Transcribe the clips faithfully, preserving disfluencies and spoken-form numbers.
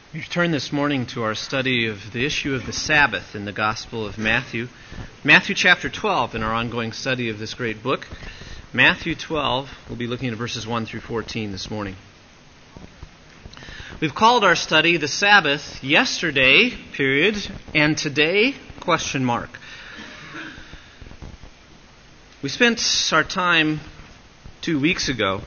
We've turned this morning to our study of the issue of the Sabbath in the Gospel of Matthew. Matthew chapter twelve in our ongoing study of this great book. Matthew twelve, we'll be looking at verses one through fourteen this morning. We've called our study the Sabbath yesterday, period, and today, question mark. We spent our time two weeks ago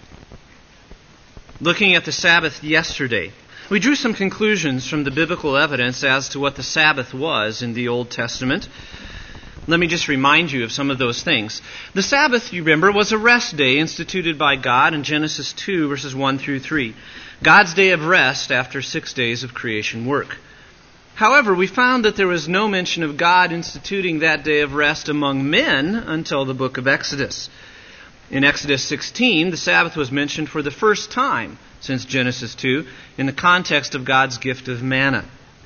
looking at the Sabbath yesterday. We drew some conclusions from the biblical evidence as to what the Sabbath was in the Old Testament. Let me just remind you of some of those things. The Sabbath, you remember, was a rest day instituted by God in Genesis two, verses one through three. God's day of rest after six days of creation work. However, we found that there was no mention of God instituting that day of rest among men until the book of Exodus. In Exodus sixteen, the Sabbath was mentioned for the first time since Genesis two in the context of God's gift of manna.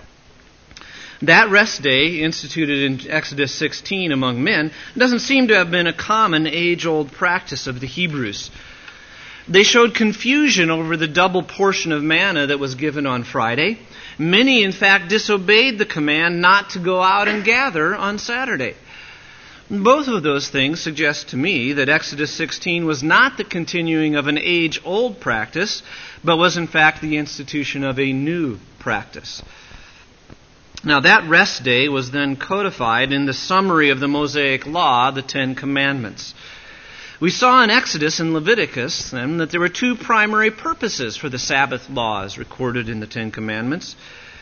That rest day, instituted in Exodus sixteen among men, doesn't seem to have been a common age-old practice of the Hebrews. They showed confusion over the double portion of manna that was given on Friday. Many, in fact, disobeyed the command not to go out and gather on Saturday. Both of those things suggest to me that Exodus sixteen was not the continuing of an age-old practice, but was in fact the institution of a new practice. Now that rest day was then codified in the summary of the Mosaic Law, the Ten Commandments. We saw in Exodus and Leviticus then that there were two primary purposes for the Sabbath laws recorded in the Ten Commandments.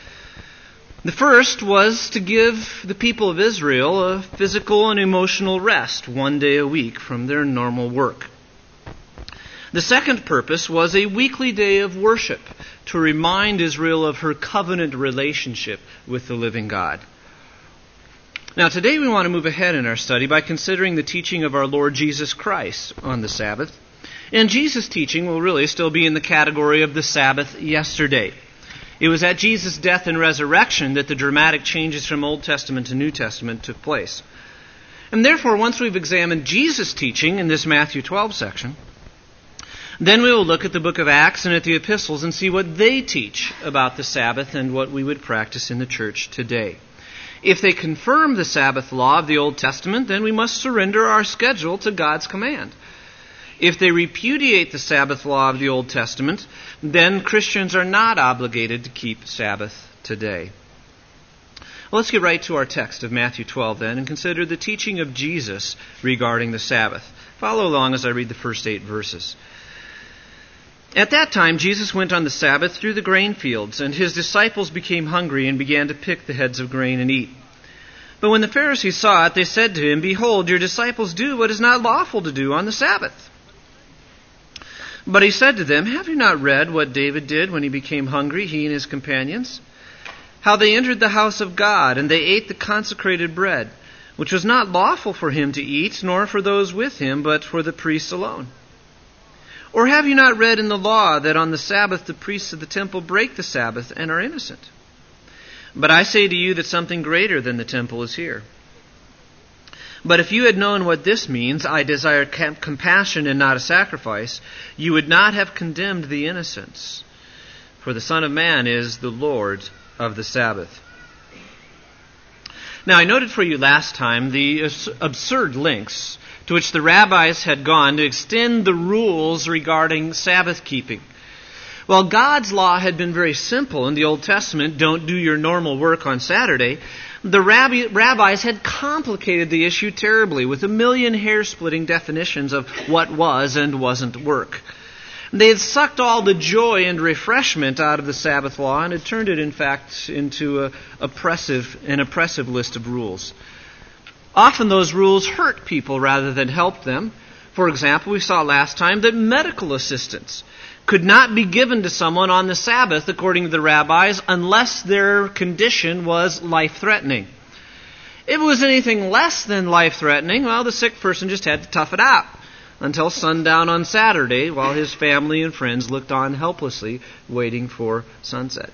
The first was to give the people of Israel a physical and emotional rest one day a week from their normal work. The second purpose was a weekly day of worship to remind Israel of her covenant relationship with the living God. Now today we want to move ahead in our study by considering the teaching of our Lord Jesus Christ on the Sabbath. And Jesus' teaching will really still be in the category of the Sabbath yesterday. It was at Jesus' death and resurrection that the dramatic changes from Old Testament to New Testament took place. And therefore, once we've examined Jesus' teaching in this Matthew twelve section, then we will look at the book of Acts and at the epistles and see what they teach about the Sabbath and what we would practice in the church today. If they confirm the Sabbath law of the Old Testament, then we must surrender our schedule to God's command. If they repudiate the Sabbath law of the Old Testament, then Christians are not obligated to keep Sabbath today. Well, let's get right to our text of Matthew twelve then and consider the teaching of Jesus regarding the Sabbath. Follow along as I read the first eight verses. At that time, Jesus went on the Sabbath through the grain fields, and his disciples became hungry and began to pick the heads of grain and eat. But when the Pharisees saw it, they said to him, "Behold, your disciples do what is not lawful to do on the Sabbath." But he said to them, "Have you not read what David did when he became hungry, he and his companions? How they entered the house of God, and they ate the consecrated bread, which was not lawful for him to eat, nor for those with him, but for the priests alone. Or have you not read in the law that on the Sabbath the priests of the temple break the Sabbath and are innocent? But I say to you that something greater than the temple is here. But if you had known what this means, I desire compassion and not a sacrifice, you would not have condemned the innocents. For the Son of Man is the Lord of the Sabbath." Now, I noted for you last time the absurd lengths to which the rabbis had gone to extend the rules regarding Sabbath keeping. While God's law had been very simple in the Old Testament, don't do your normal work on Saturday, the rabbi, rabbis had complicated the issue terribly with a million hair-splitting definitions of what was and wasn't work. They had sucked all the joy and refreshment out of the Sabbath law and had turned it, in fact, into a oppressive, an oppressive list of rules. Often those rules hurt people rather than help them. For example, we saw last time that medical assistance could not be given to someone on the Sabbath, according to the rabbis, unless their condition was life-threatening. If it was anything less than life-threatening, well, the sick person just had to tough it out until sundown on Saturday while his family and friends looked on helplessly, waiting for sunset.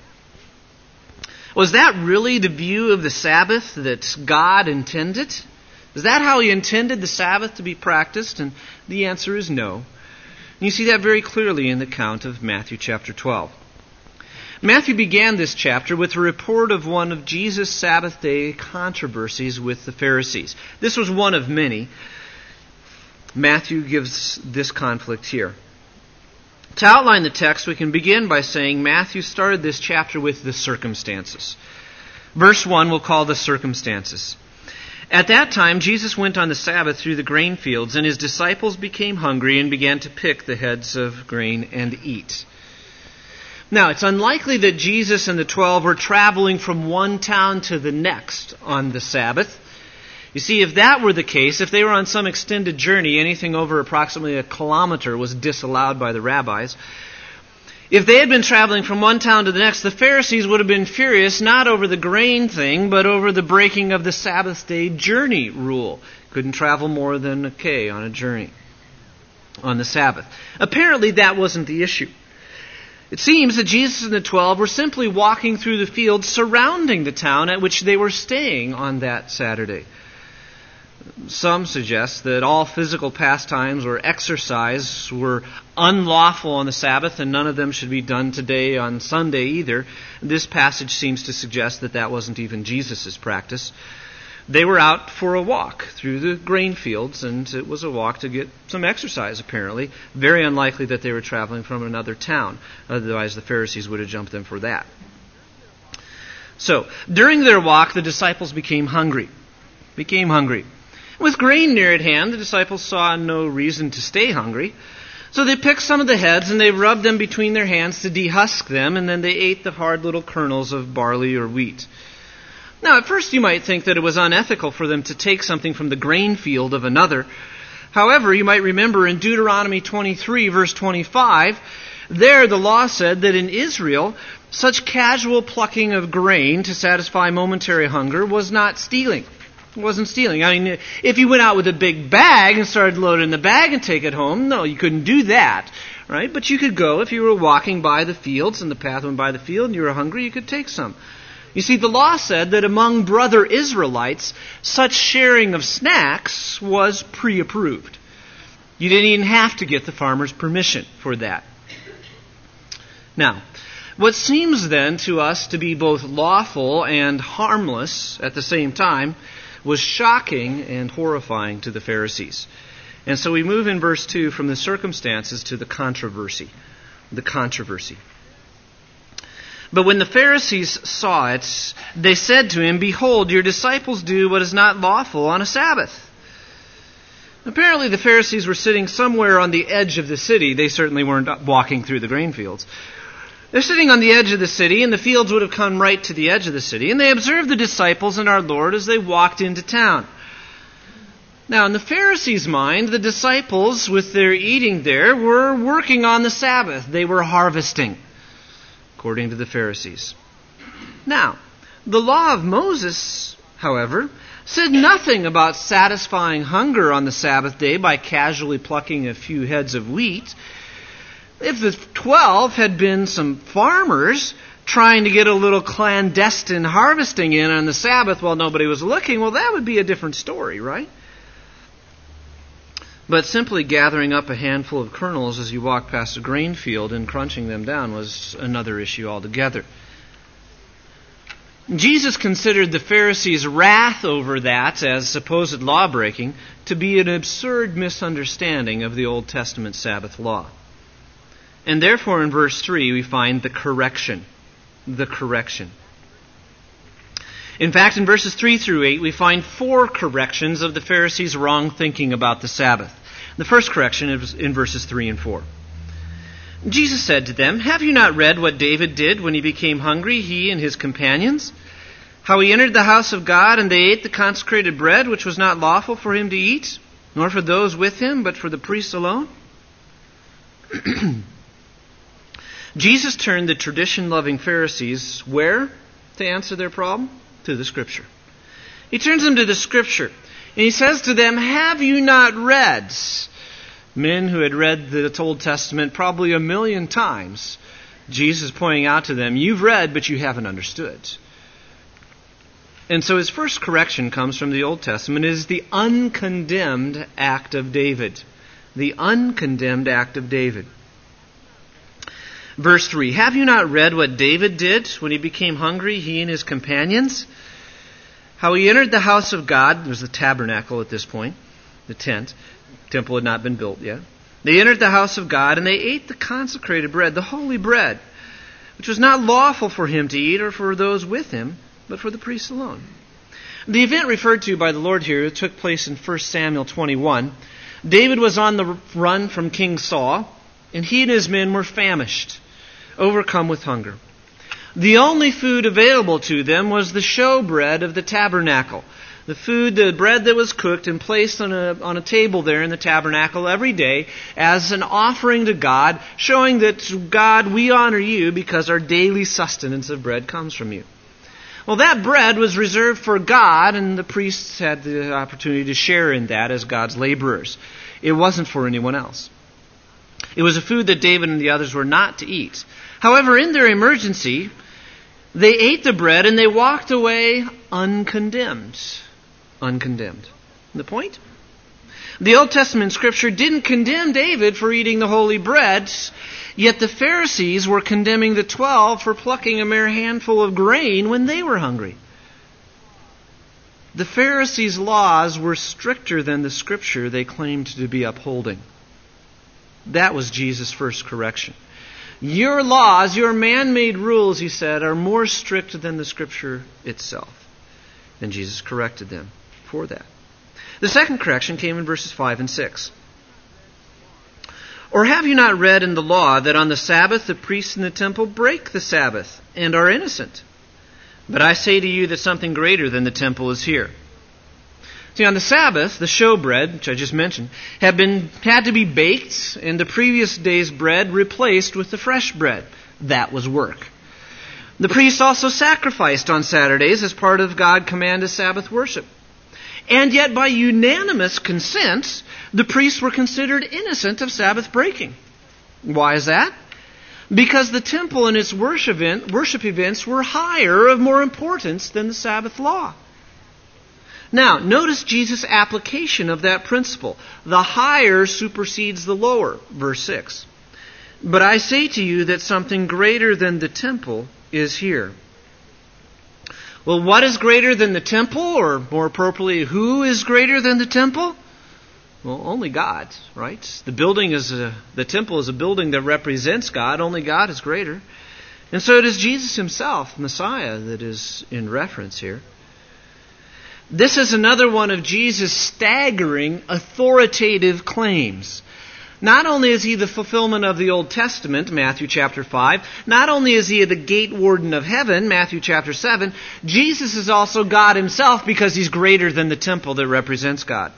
Was that really the view of the Sabbath that God intended? Is that how He intended the Sabbath to be practiced? And the answer is no. And you see that very clearly in the account of Matthew chapter twelve. Matthew began this chapter with a report of one of Jesus' Sabbath day controversies with the Pharisees. This was one of many. Matthew gives this conflict here. To outline the text, we can begin by saying Matthew started this chapter with the circumstances. Verse one we'll call the circumstances. At that time, Jesus went on the Sabbath through the grain fields, and his disciples became hungry and began to pick the heads of grain and eat. Now, it's unlikely that Jesus and the twelve were traveling from one town to the next on the Sabbath. You see, if that were the case, if they were on some extended journey, anything over approximately a kilometer was disallowed by the rabbis. If they had been traveling from one town to the next, the Pharisees would have been furious not over the grain thing, but over the breaking of the Sabbath day journey rule. Couldn't travel more than a K on a journey on the Sabbath. Apparently that wasn't the issue. It seems that Jesus and the twelve were simply walking through the fields surrounding the town at which they were staying on that Saturday. Some suggest that all physical pastimes or exercise were unlawful on the Sabbath, and none of them should be done today on Sunday either. This passage seems to suggest that that wasn't even Jesus' practice. They were out for a walk through the grain fields, and it was a walk to get some exercise, apparently. Very unlikely that they were traveling from another town. Otherwise, the Pharisees would have jumped them for that. So, during their walk, the disciples became hungry. Became hungry. With grain near at hand, the disciples saw no reason to stay hungry. So they picked some of the heads and they rubbed them between their hands to dehusk them, and then they ate the hard little kernels of barley or wheat. Now, at first you might think that it was unethical for them to take something from the grain field of another. However, you might remember in Deuteronomy twenty-three, verse twenty-five, there the law said that in Israel, such casual plucking of grain to satisfy momentary hunger was not stealing. It wasn't stealing. I mean, if you went out with a big bag and started loading the bag and take it home, no, you couldn't do that, right? But you could go, if you were walking by the fields and the path went by the field and you were hungry, you could take some. You see, the law said that among brother Israelites, such sharing of snacks was pre-approved. You didn't even have to get the farmer's permission for that. Now, what seems then to us to be both lawful and harmless at the same time was shocking and horrifying to the Pharisees. And so we move in verse two from the circumstances to the controversy. The controversy. But when the Pharisees saw it, they said to him, "Behold, your disciples do what is not lawful on a Sabbath." Apparently the Pharisees were sitting somewhere on the edge of the city. They certainly weren't walking through the grain fields. They're sitting on the edge of the city, and the fields would have come right to the edge of the city. And they observed the disciples and our Lord as they walked into town. Now, in the Pharisees' mind, the disciples, with their eating there, were working on the Sabbath. They were harvesting, according to the Pharisees. Now, the law of Moses, however, said nothing about satisfying hunger on the Sabbath day by casually plucking a few heads of wheat. If the twelve had been some farmers trying to get a little clandestine harvesting in on the Sabbath while nobody was looking, well, that would be a different story, right? But simply gathering up a handful of kernels as you walk past a grain field and crunching them down was another issue altogether. Jesus considered the Pharisees' wrath over that as supposed law-breaking to be an absurd misunderstanding of the Old Testament Sabbath law. And therefore in verse three we find the correction. The correction. In fact, in verses three through eight we find four corrections of the Pharisees' wrong thinking about the Sabbath. The first correction is in verses three and four. Jesus said to them, "Have you not read what David did when he became hungry, he and his companions? How he entered the house of God and they ate the consecrated bread, which was not lawful for him to eat, nor for those with him, but for the priests alone?" Jesus turned the tradition-loving Pharisees where to answer their problem? To the Scripture. He turns them to the Scripture. And he says to them, "Have you not read?" Men who had read the Old Testament probably a million times. Jesus pointing out to them, you've read, but you haven't understood. And so his first correction comes from the Old Testament. It is the uncondemned act of David. The uncondemned act of David. Verse three, have you not read what David did when he became hungry, he and his companions? How he entered the house of God. There was the tabernacle at this point, the tent. The temple had not been built yet. They entered the house of God, and they ate the consecrated bread, the holy bread, which was not lawful for him to eat or for those with him, but for the priests alone. The event referred to by the Lord here took place in First Samuel twenty-one. David was on the run from King Saul, and he and his men were famished, overcome with hunger. The only food available to them was the showbread of the tabernacle. The food, the bread that was cooked and placed on a, on a table there in the tabernacle every day as an offering to God, showing that, God, we honor you because our daily sustenance of bread comes from you. Well, that bread was reserved for God, and the priests had the opportunity to share in that as God's laborers. It wasn't for anyone else. It was a food that David and the others were not to eat. However, in their emergency, they ate the bread and they walked away uncondemned. Uncondemned. The point? The Old Testament Scripture didn't condemn David for eating the holy bread, yet the Pharisees were condemning the twelve for plucking a mere handful of grain when they were hungry. The Pharisees' laws were stricter than the Scripture they claimed to be upholding. That was Jesus' first correction. Your laws, your man-made rules, he said, are more strict than the Scripture itself. And Jesus corrected them for that. The second correction came in verses five and six. Or have you not read in the law that on the Sabbath the priests in the temple break the Sabbath and are innocent? But I say to you that something greater than the temple is here. See, on the Sabbath, the showbread, which I just mentioned, had been had to be baked, and the previous day's bread replaced with the fresh bread. That was work. The priests also sacrificed on Saturdays as part of God's command to Sabbath worship. And yet, by unanimous consent, the priests were considered innocent of Sabbath breaking. Why is that? Because the temple and its worship, event, worship events were higher, of more importance than the Sabbath law. Now, notice Jesus' application of that principle. The higher supersedes the lower. Verse six. But I say to you that something greater than the temple is here. Well, what is greater than the temple? Or more appropriately, who is greater than the temple? Well, only God, right? The building is a, the temple is a building that represents God. Only God is greater. And so it is Jesus himself, Messiah, that is in reference here. This is another one of Jesus' staggering authoritative claims. Not only is he the fulfillment of the Old Testament, Matthew chapter five, not only is he the gate warden of heaven, Matthew chapter seven, Jesus is also God himself because he's greater than the temple that represents God.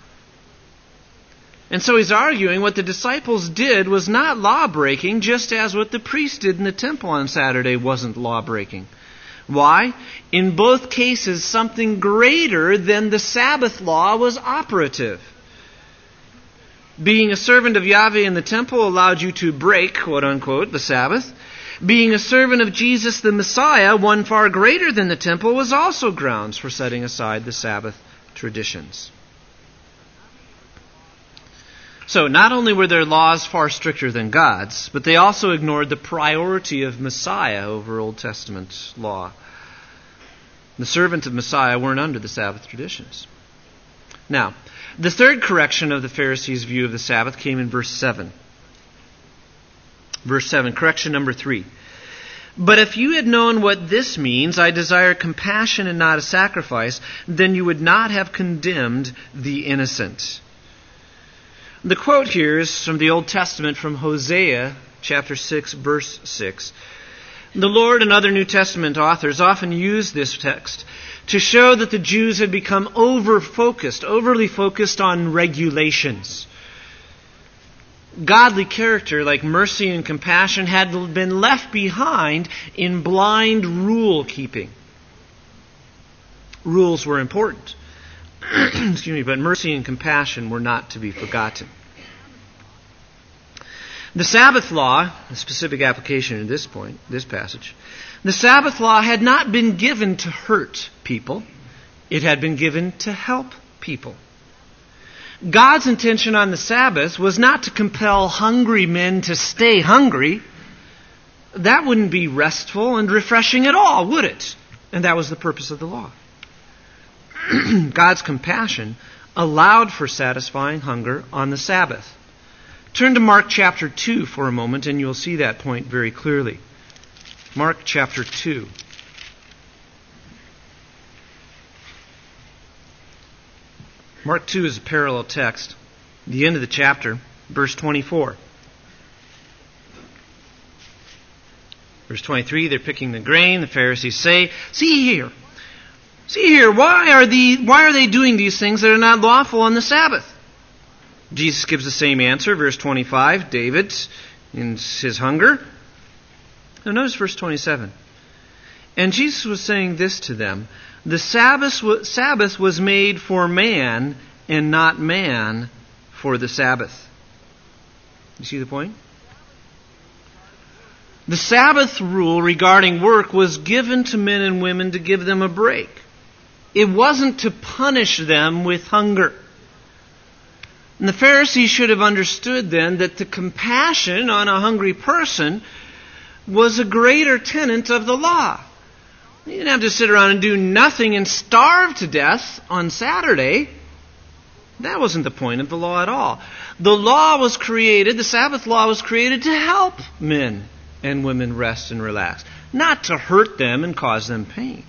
And so he's arguing what the disciples did was not law-breaking, just as what the priests did in the temple on Saturday wasn't law-breaking. Why? In both cases, something greater than the Sabbath law was operative. Being a servant of Yahweh in the temple allowed you to break, quote unquote, the Sabbath. Being a servant of Jesus the Messiah, one far greater than the temple, was also grounds for setting aside the Sabbath traditions. So, not only were their laws far stricter than God's, but they also ignored the priority of Messiah over Old Testament law. The servants of Messiah weren't under the Sabbath traditions. Now, the third correction of the Pharisees' view of the Sabbath came in verse seven. Verse seven, correction number three. But if you had known what this means, I desire compassion and not a sacrifice, then you would not have condemned the innocent. The quote here is from the Old Testament, from Hosea chapter six, verse six. The Lord and other New Testament authors often use this text to show that the Jews had become over-focused, overly focused on regulations. Godly character, like mercy and compassion, had been left behind in blind rule-keeping. Rules were important. Excuse me, but mercy and compassion were not to be forgotten. The Sabbath law, a specific application in this point, this passage, the Sabbath law had not been given to hurt people. It had been given to help people. God's intention on the Sabbath was not to compel hungry men to stay hungry, that wouldn't be restful and refreshing at all, would it? And that was the purpose of the law. God's compassion allowed for satisfying hunger on the Sabbath. Turn to Mark chapter two for a moment, and you'll see that point very clearly. Mark chapter two. Mark two is a parallel text. The end of the chapter, verse twenty-four. Verse twenty-three, they're picking the grain. The Pharisees say, See here, see here, why are the why are they doing these things that are not lawful on the Sabbath? Jesus gives the same answer. Verse twenty-five, David, in his hunger. Now notice verse twenty-seven. And Jesus was saying this to them, the Sabbath, Sabbath was made for man, and not man for the Sabbath. You see the point? The Sabbath rule regarding work was given to men and women to give them a break. It wasn't to punish them with hunger. And the Pharisees should have understood then that the compassion on a hungry person was a greater tenet of the law. You didn't have to sit around and do nothing and starve to death on Saturday. That wasn't the point of the law at all. The law was created, the Sabbath law was created to help men and women rest and relax, not to hurt them and cause them pain.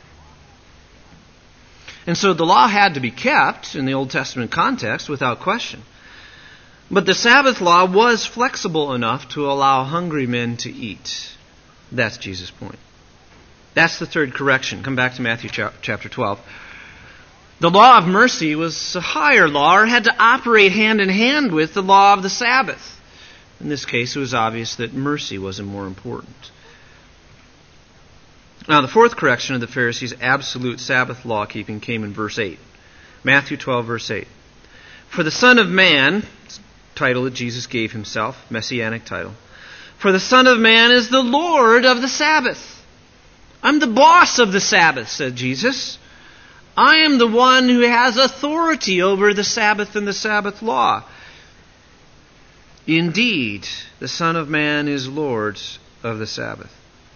And so the law had to be kept in the Old Testament context without question. But the Sabbath law was flexible enough to allow hungry men to eat. That's Jesus' point. That's the third correction. Come back to Matthew chapter twelve. The law of mercy was a higher law, or had to operate hand in hand with the law of the Sabbath. In this case, it was obvious that mercy was more important. Now, the fourth correction of the Pharisees' absolute Sabbath law-keeping came in verse eight. Matthew twelve, verse eight. For the Son of Man, title that Jesus gave himself, messianic title. For the Son of Man is the Lord of the Sabbath. I'm the boss of the Sabbath, said Jesus. I am the one who has authority over the Sabbath and the Sabbath law. Indeed, the Son of Man is Lord of the Sabbath.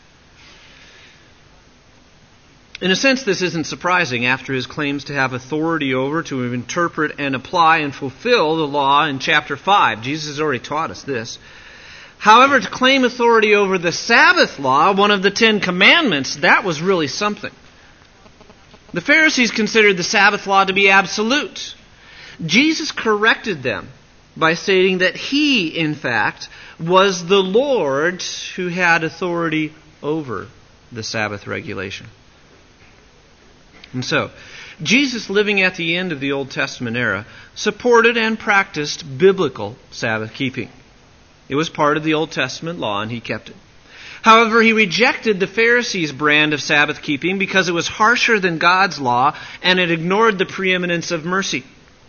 In a sense, this isn't surprising after his claims to have authority over, to interpret and apply and fulfill the law in chapter five. Jesus has already taught us this. However, to claim authority over the Sabbath law, one of the Ten Commandments, that was really something. The Pharisees considered the Sabbath law to be absolute. Jesus corrected them by stating that he, in fact, was the Lord who had authority over the Sabbath regulation. And so, Jesus, living at the end of the Old Testament era, supported and practiced biblical Sabbath keeping. It was part of the Old Testament law, and he kept it. However, he rejected the Pharisees' brand of Sabbath keeping because it was harsher than God's law, and it ignored the preeminence of mercy.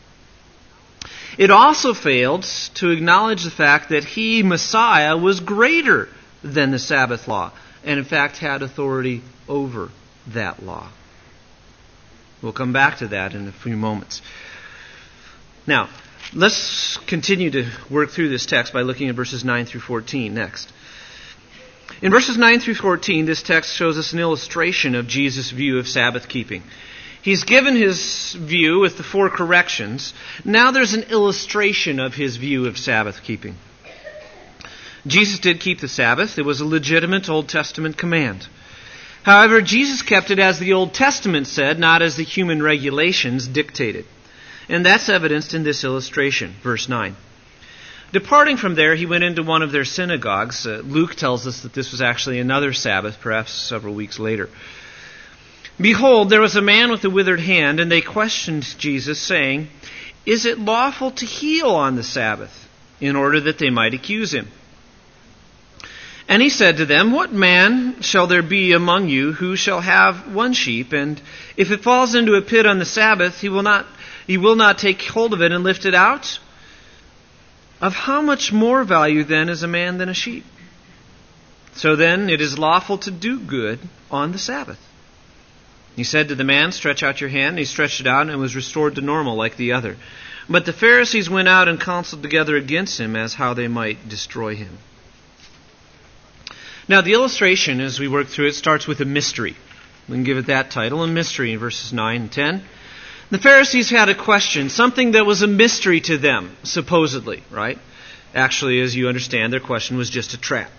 It also failed to acknowledge the fact that he, Messiah, was greater than the Sabbath law, and in fact had authority over that law. We'll come back to that in a few moments. Now, let's continue to work through this text by looking at verses nine through fourteen next. In verses nine through fourteen, this text shows us an illustration of Jesus' view of Sabbath keeping. He's given his view with the four corrections. Now there's an illustration of his view of Sabbath keeping. Jesus did keep the Sabbath. It was a legitimate Old Testament command. However, Jesus kept it as the Old Testament said, not as the human regulations dictated. And that's evidenced in this illustration, verse nine. Departing from there, he went into one of their synagogues. Uh, Luke tells us that this was actually another Sabbath, perhaps several weeks later. Behold, there was a man with a withered hand, and they questioned Jesus, saying, Is it lawful to heal on the Sabbath? In order that they might accuse him. And he said to them, What man shall there be among you who shall have one sheep, and if it falls into a pit on the Sabbath, he will not he will not take hold of it and lift it out? Of how much more value then is a man than a sheep? So then it is lawful to do good on the Sabbath. He said to the man, Stretch out your hand. And he stretched it out and was restored to normal like the other. But the Pharisees went out and counseled together against him as how they might destroy him. Now, the illustration, as we work through it, starts with a mystery. We can give it that title, a mystery, in verses nine and ten. The Pharisees had a question, something that was a mystery to them, supposedly, right? Actually, as you understand, their question was just a trap.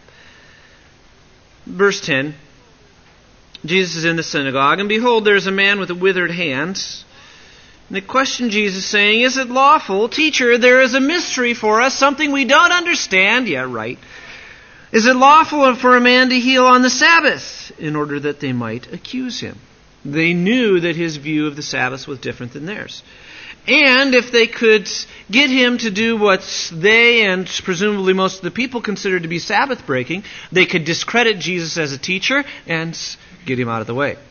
Verse ten, Jesus is in the synagogue, and behold, there is a man with a withered hand. And they questioned Jesus, saying, "Is it lawful? Teacher, there is a mystery for us, something we don't understand." Yeah, right. Is it lawful for a man to heal on the Sabbath? In order that they might accuse him. They knew that his view of the Sabbath was different than theirs. And if they could get him to do what they and presumably most of the people considered to be Sabbath breaking, they could discredit Jesus as a teacher and get him out of the way.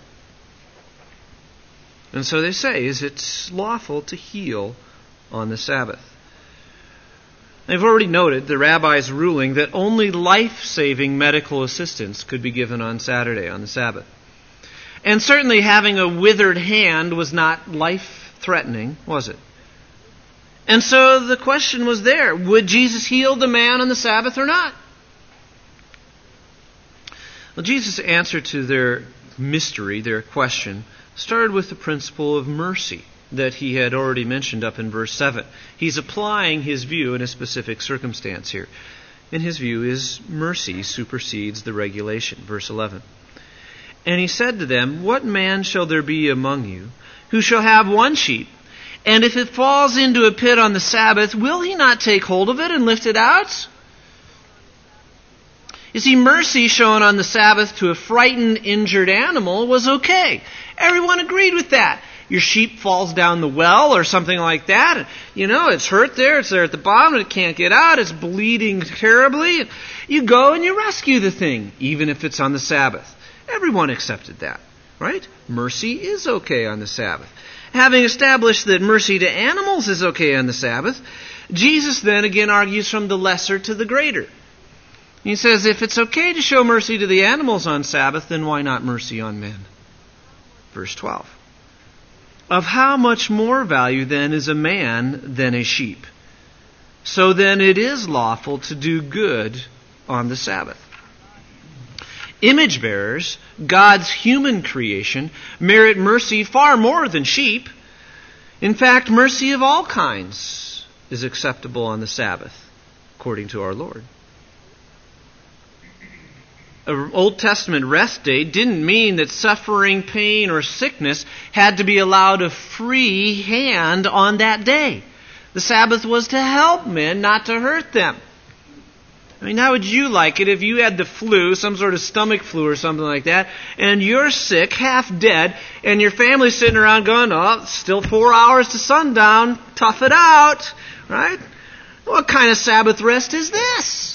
And so they say, is it lawful to heal on the Sabbath? I've already noted the rabbi's ruling that only life-saving medical assistance could be given on Saturday, on the Sabbath. And certainly having a withered hand was not life-threatening, was it? And so the question was there, would Jesus heal the man on the Sabbath or not? Well, Jesus' answer to their mystery, their question, started with the principle of mercy that he had already mentioned up in verse seven. He's applying his view in a specific circumstance here. And his view is mercy supersedes the regulation. Verse eleven. And he said to them, "What man shall there be among you who shall have one sheep, and if it falls into a pit on the Sabbath, will he not take hold of it and lift it out?" You see, mercy shown on the Sabbath to a frightened, injured animal was okay. Everyone agreed with that. Your sheep falls down the well or something like that. You know, it's hurt there. It's there at the bottom. And it can't get out. It's bleeding terribly. You go and you rescue the thing, even if it's on the Sabbath. Everyone accepted that, right? Mercy is okay on the Sabbath. Having established that mercy to animals is okay on the Sabbath, Jesus then again argues from the lesser to the greater. He says, if it's okay to show mercy to the animals on Sabbath, then why not mercy on men? Verse twelve. Of how much more value then is a man than a sheep? So then it is lawful to do good on the Sabbath. Image bearers, God's human creation, merit mercy far more than sheep. In fact, mercy of all kinds is acceptable on the Sabbath, according to our Lord. An Old Testament rest day didn't mean that suffering, pain, or sickness had to be allowed a free hand on that day. The Sabbath was to help men, not to hurt them. I mean, how would you like it if you had the flu, some sort of stomach flu or something like that, and you're sick, half dead, and your family's sitting around going, "Oh, it's still four hours to sundown, tough it out," right? What kind of Sabbath rest is this?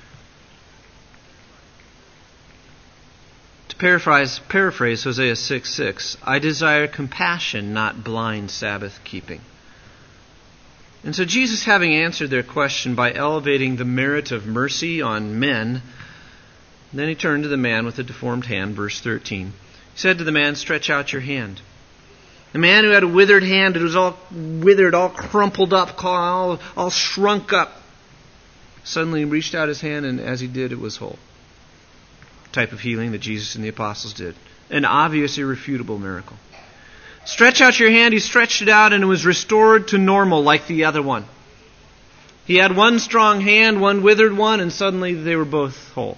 To paraphrase, paraphrase Hosea six six, I desire compassion, not blind Sabbath keeping. And so Jesus, having answered their question by elevating the merit of mercy on men, then he turned to the man with the deformed hand, verse thirteen. He said to the man, "Stretch out your hand." The man who had a withered hand, it was all withered, all crumpled up, all, all shrunk up, suddenly reached out his hand, and as he did, it was whole. Type of healing that Jesus and the apostles did. An obvious, irrefutable miracle. Stretch out your hand. He stretched it out and it was restored to normal like the other one. He had one strong hand, one withered one, and suddenly they were both whole.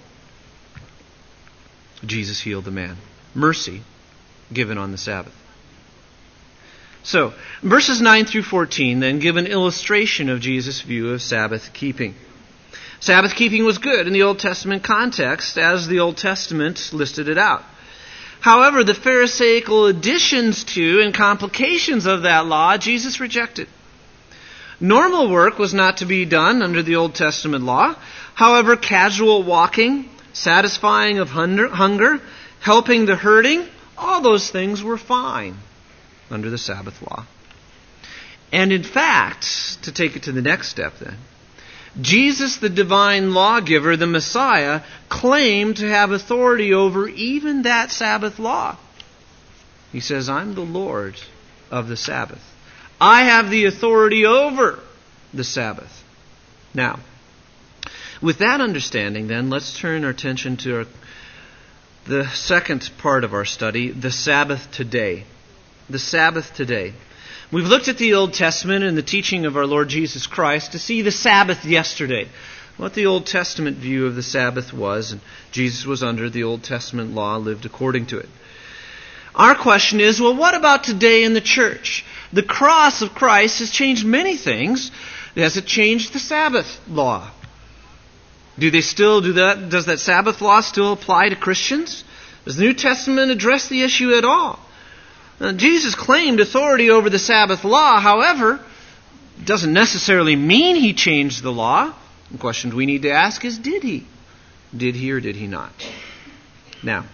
Jesus healed the man. Mercy given on the Sabbath. So, verses nine through fourteen then give an illustration of Jesus' view of Sabbath keeping. Sabbath keeping was good in the Old Testament context, as the Old Testament listed it out. However, the Pharisaical additions to and complications of that law, Jesus rejected. Normal work was not to be done under the Old Testament law. However, casual walking, satisfying of hunger, helping the hurting, all those things were fine under the Sabbath law. And in fact, to take it to the next step then, Jesus, the divine lawgiver, the Messiah, claimed to have authority over even that Sabbath law. He says, I'm the Lord of the Sabbath. I have the authority over the Sabbath. Now, With that understanding, then, let's turn our attention to our, the second part of our study, the Sabbath today. The Sabbath today. We've looked at the Old Testament and the teaching of our Lord Jesus Christ to see the Sabbath yesterday, what the Old Testament view of the Sabbath was, and Jesus was under the Old Testament law, lived according to it. Our question is, well, what about today in the church? The cross of Christ has changed many things. Has it changed the Sabbath law? Do they still do that? Does that Sabbath law still apply to Christians? Does the New Testament address the issue at all? Now, Jesus claimed authority over the Sabbath law. However, it doesn't necessarily mean He changed the law. The question we need to ask is, did He? Did He or did He not? Now,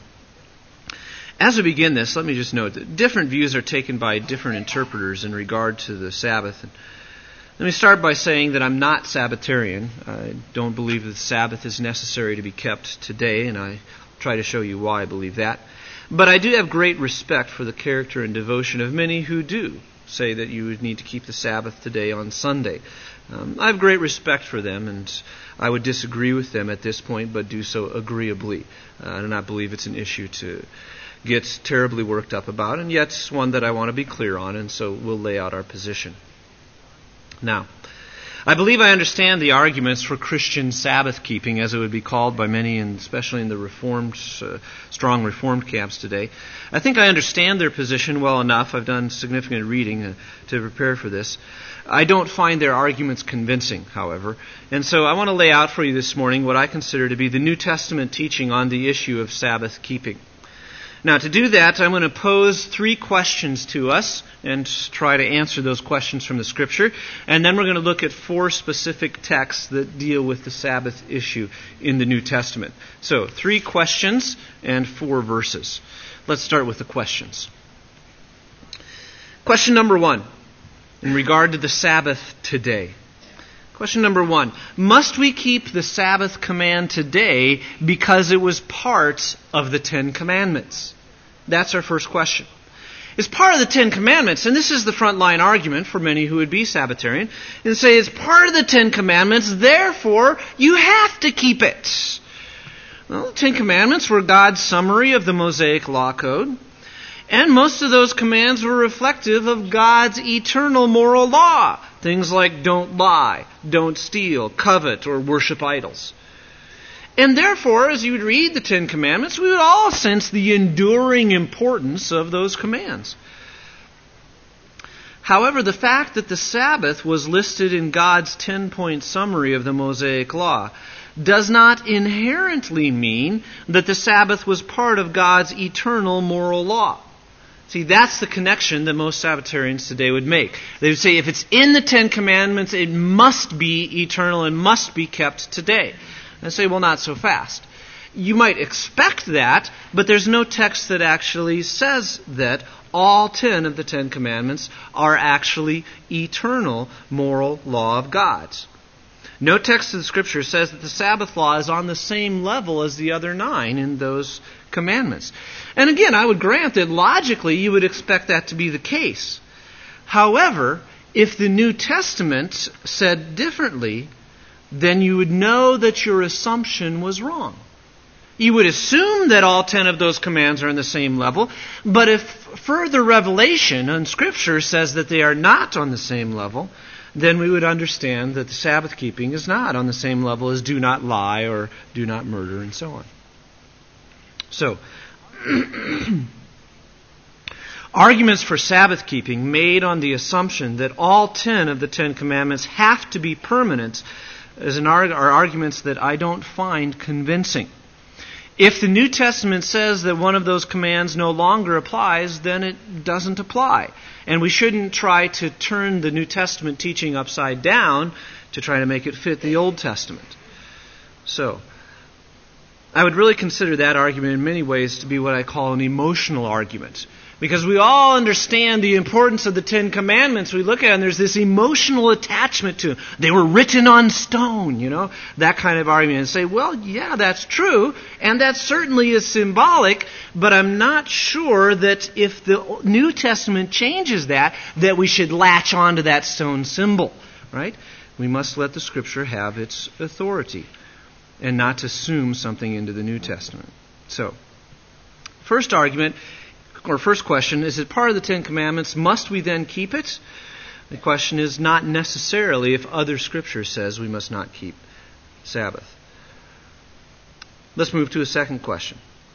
as we begin this, let me just note that different views are taken by different interpreters in regard to the Sabbath. And let me start by saying that I'm not Sabbatarian. I don't believe that the Sabbath is necessary to be kept today, and I try to show you why I believe that. But I do have great respect for the character and devotion of many who do say that you would need to keep the Sabbath today on Sunday. Um, I have great respect for them, and I would disagree with them at this point, but do so agreeably. Uh, I do not believe it's an issue to get terribly worked up about, and yet it's one that I want to be clear on, and so we'll lay out our position. Now, I believe I understand the arguments for Christian Sabbath keeping, as it would be called by many, and especially in the Reformed, uh, strong Reformed camps today. I think I understand their position well enough. I've done significant reading uh, to prepare for this. I don't find their arguments convincing, however, and so I want to lay out for you this morning what I consider to be the New Testament teaching on the issue of Sabbath keeping. Now, to do that, I'm going to pose three questions to us and try to answer those questions from the Scripture. And then we're going to look at four specific texts that deal with the Sabbath issue in the New Testament. So, three questions and four verses. Let's start with the questions. Question number one, in regard to the Sabbath today. Question number one, must we keep the Sabbath command today because it was part of the Ten Commandments? That's our first question. It's part of the Ten Commandments, and this is the frontline argument for many who would be Sabbatarian, and say it's part of the Ten Commandments, therefore you have to keep it. Well, the Ten Commandments were God's summary of the Mosaic Law Code, and most of those commands were reflective of God's eternal moral law. Things like don't lie, don't steal, covet, or worship idols. And therefore, as you would read the Ten Commandments, we would all sense the enduring importance of those commands. However, the fact that the Sabbath was listed in God's ten-point summary of the Mosaic Law does not inherently mean that the Sabbath was part of God's eternal moral law. See, that's the connection that most Sabbatarians today would make. They would say if it's in the Ten Commandments, it must be eternal and must be kept today. And I say, well, not so fast. You might expect that, but there's no text that actually says that all ten of the Ten Commandments are actually eternal moral law of God's. No text of the Scripture says that the Sabbath law is on the same level as the other nine in those commandments. And again, I would grant that logically you would expect that to be the case. However, if the New Testament said differently, then you would know that your assumption was wrong. You would assume that all ten of those commands are on the same level, but if further revelation in Scripture says that they are not on the same level, then we would understand that the Sabbath keeping is not on the same level as do not lie or do not murder and so on. So, arguments for Sabbath keeping made on the assumption that all ten of the Ten Commandments have to be permanent is an arg- are arguments that I don't find convincing. If the New Testament says that one of those commands no longer applies, then it doesn't apply. And we shouldn't try to turn the New Testament teaching upside down to try to make it fit the Old Testament. So, I would really consider that argument in many ways to be what I call an emotional argument. Because we all understand the importance of the Ten Commandments. We look at it and there's this emotional attachment to them. They were written on stone, you know, that kind of argument. And say, well, yeah, that's true, and that certainly is symbolic, but I'm not sure that if the New Testament changes that, that we should latch onto that stone symbol, right? We must let the Scripture have its authority. and not to assume something into the New Testament. So, first argument, or first question, is it part of the Ten Commandments? Must we then keep it? The question is not necessarily if other Scripture says we must not keep Sabbath. Let's move to a second question.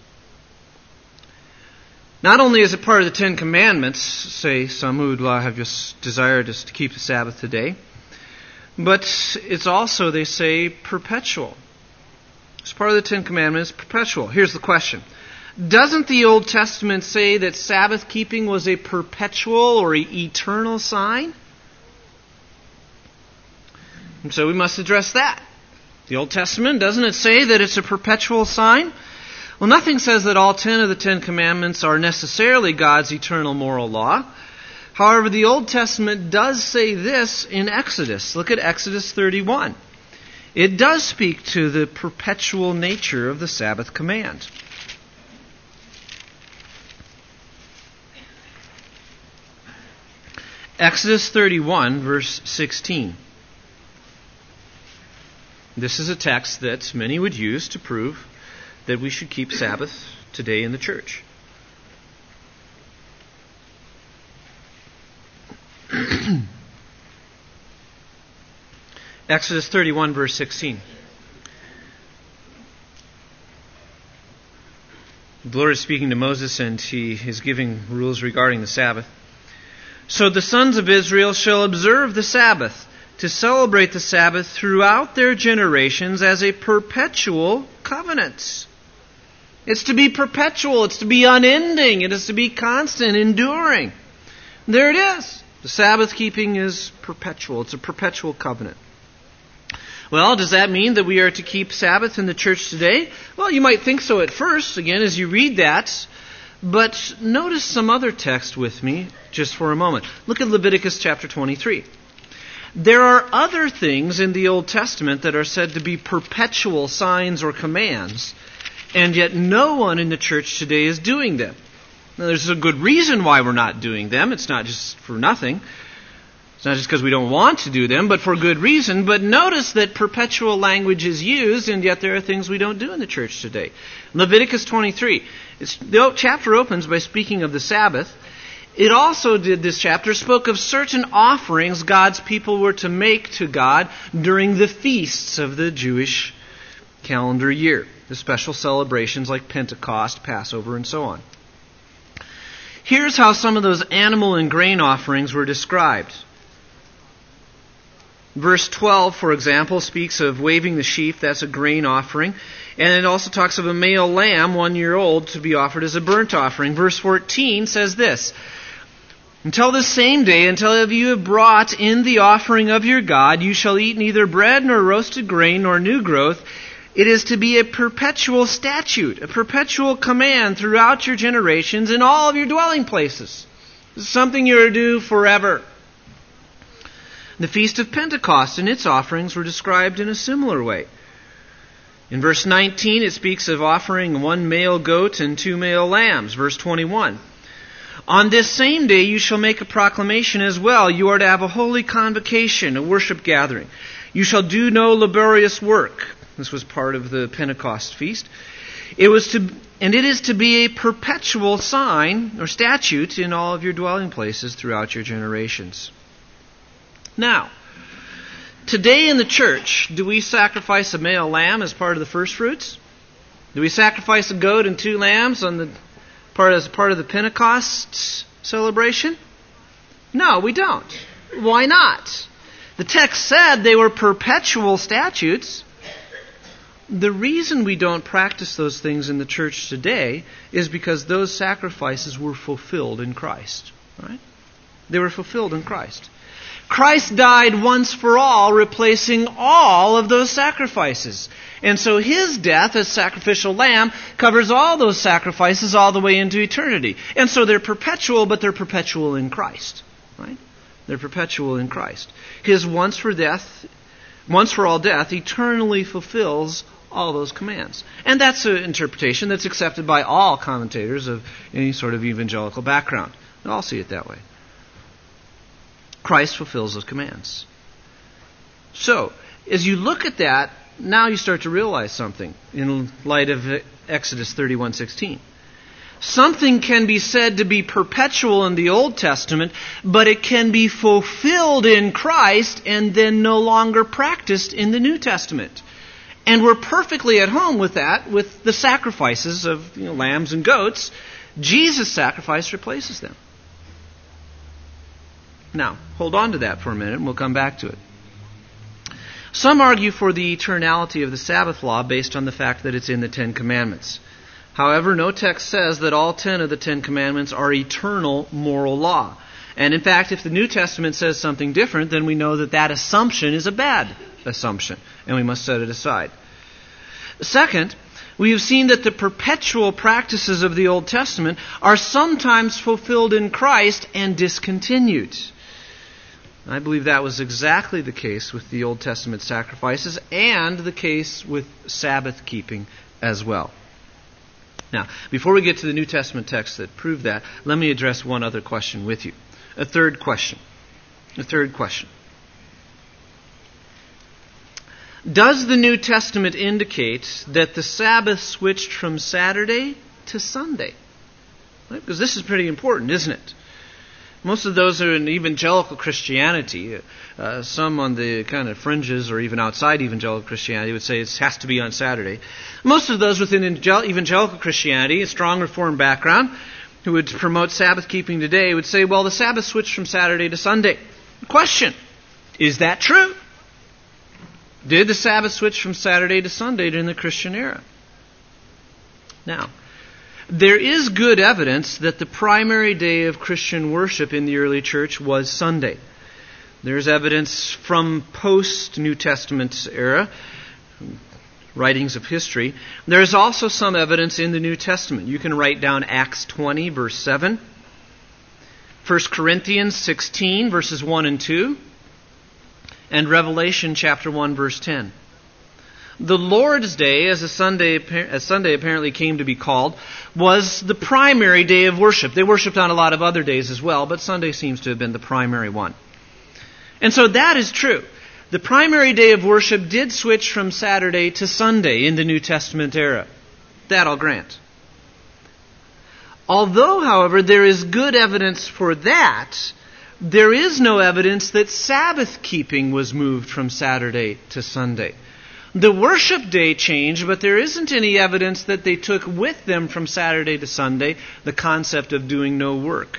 Not only is it part of the Ten Commandments, say some who would have just desired us to keep the Sabbath today, but it's also, they say, perpetual. It's part of the Ten Commandments, perpetual. Here's the question. Doesn't the Old Testament say that Sabbath keeping was a perpetual or eternal sign? And so we must address that. The Old Testament, doesn't it say that it's a perpetual sign? Well, nothing says that all ten of the Ten Commandments are necessarily God's eternal moral law. However, the Old Testament does say this in Exodus. Look at Exodus thirty-one. It does speak to the perpetual nature of the Sabbath command. Exodus thirty-one, verse sixteen. This is a text that many would use to prove that we should keep Sabbath today in the church. Exodus thirty-one, verse sixteen. The Lord is speaking to Moses, and he is giving rules regarding the Sabbath. So the sons of Israel shall observe the Sabbath, to celebrate the Sabbath throughout their generations as a perpetual covenant. It's to be perpetual. It's to be unending. It is to be constant, enduring. There it is. The Sabbath keeping is perpetual. It's a perpetual covenant. Well, does that mean that we are to keep Sabbath in the church today? Well, you might think so at first, again, as you read that. But notice some other text with me just for a moment. Look at Leviticus chapter twenty-three. There are other things in the Old Testament that are said to be perpetual signs or commands, and yet no one in the church today is doing them. Now, there's a good reason why we're not doing them. It's not just for nothing. It's not just because we don't want to do them, but for good reason. But notice that perpetual language is used, and yet there are things we don't do in the church today. Leviticus twenty-three. It's, the chapter opens by speaking of the Sabbath. It also did, this chapter, spoke of certain offerings God's people were to make to God during the feasts of the Jewish calendar year. The special celebrations like Pentecost, Passover, and so on. Here's how some of those animal and grain offerings were described. Verse twelve, for example, speaks of waving the sheaf. That's a grain offering. And it also talks of a male lamb, one year old, to be offered as a burnt offering. Verse fourteen says this, until this same day, until you have brought in the offering of your God, you shall eat neither bread nor roasted grain nor new growth. It is to be a perpetual statute, a perpetual command throughout your generations in all of your dwelling places. This is something you are to do forever. The Feast of Pentecost and its offerings were described in a similar way. In verse nineteen, it speaks of offering one male goat and two male lambs. Verse twenty-one. On this same day you shall make a proclamation as well. You are to have a holy convocation, a worship gathering. You shall do no laborious work. This was part of the Pentecost feast. It was to, and it is to be a perpetual sign or statute in all of your dwelling places throughout your generations. Now, today in the church, do we sacrifice a male lamb as part of the first fruits? Do we sacrifice a goat and two lambs on the part as part of the Pentecost celebration? No, we don't. Why not? The text said they were perpetual statutes. The reason we don't practice those things in the church today is because those sacrifices were fulfilled in Christ. Right? They were fulfilled in Christ. Christ died once for all, replacing all of those sacrifices. And so His death as sacrificial lamb covers all those sacrifices all the way into eternity. And so they're perpetual, but they're perpetual in Christ. Right? They're perpetual in Christ. His once for death, once for all death eternally fulfills all those commands. And that's an interpretation that's accepted by all commentators of any sort of evangelical background. They all see it that way. Christ fulfills those commands. So, as you look at that, now you start to realize something in light of Exodus thirty-one sixteen. Something can be said to be perpetual in the Old Testament, but it can be fulfilled in Christ and then no longer practiced in the New Testament. And we're perfectly at home with that, with the sacrifices of you know, lambs and goats. Jesus' sacrifice replaces them. Now, hold on to that for a minute and we'll come back to it. Some argue for the eternality of the Sabbath law based on the fact that it's in the Ten Commandments. However, no text says that all ten of the Ten Commandments are eternal moral law. And in fact, if the New Testament says something different, then we know that that assumption is a bad assumption, and we must set it aside. Second, we have seen that the perpetual practices of the Old Testament are sometimes fulfilled in Christ and discontinued. I believe that was exactly the case with the Old Testament sacrifices and the case with Sabbath keeping as well. Now, before we get to the New Testament texts that prove that, let me address one other question with you. A third question. A third question. Does the New Testament indicate that the Sabbath switched from Saturday to Sunday? Right? Because this is pretty important, isn't it? Most of those are in evangelical Christianity. Uh, some on the kind of fringes or even outside evangelical Christianity would say it has to be on Saturday. Most of those within evangelical Christianity, a strong Reformed background, who would promote Sabbath keeping today, would say, well, the Sabbath switched from Saturday to Sunday. Question, is that true? Did the Sabbath switch from Saturday to Sunday during the Christian era? Now, there is good evidence that the primary day of Christian worship in the early church was Sunday. There's evidence from post-New Testament era, writings of history. There's also some evidence in the New Testament. You can write down Acts twenty, verse seven, First Corinthians sixteen, verses one and two, and Revelation chapter one, verse ten. The Lord's Day, as a Sunday, as Sunday apparently came to be called, was the primary day of worship. They worshipped on a lot of other days as well, but Sunday seems to have been the primary one. And so that is true. The primary day of worship did switch from Saturday to Sunday in the New Testament era. That I'll grant. Although, however, there is good evidence for that, there is no evidence that Sabbath keeping was moved from Saturday to Sunday. The worship day changed, but there isn't any evidence that they took with them from Saturday to Sunday the concept of doing no work.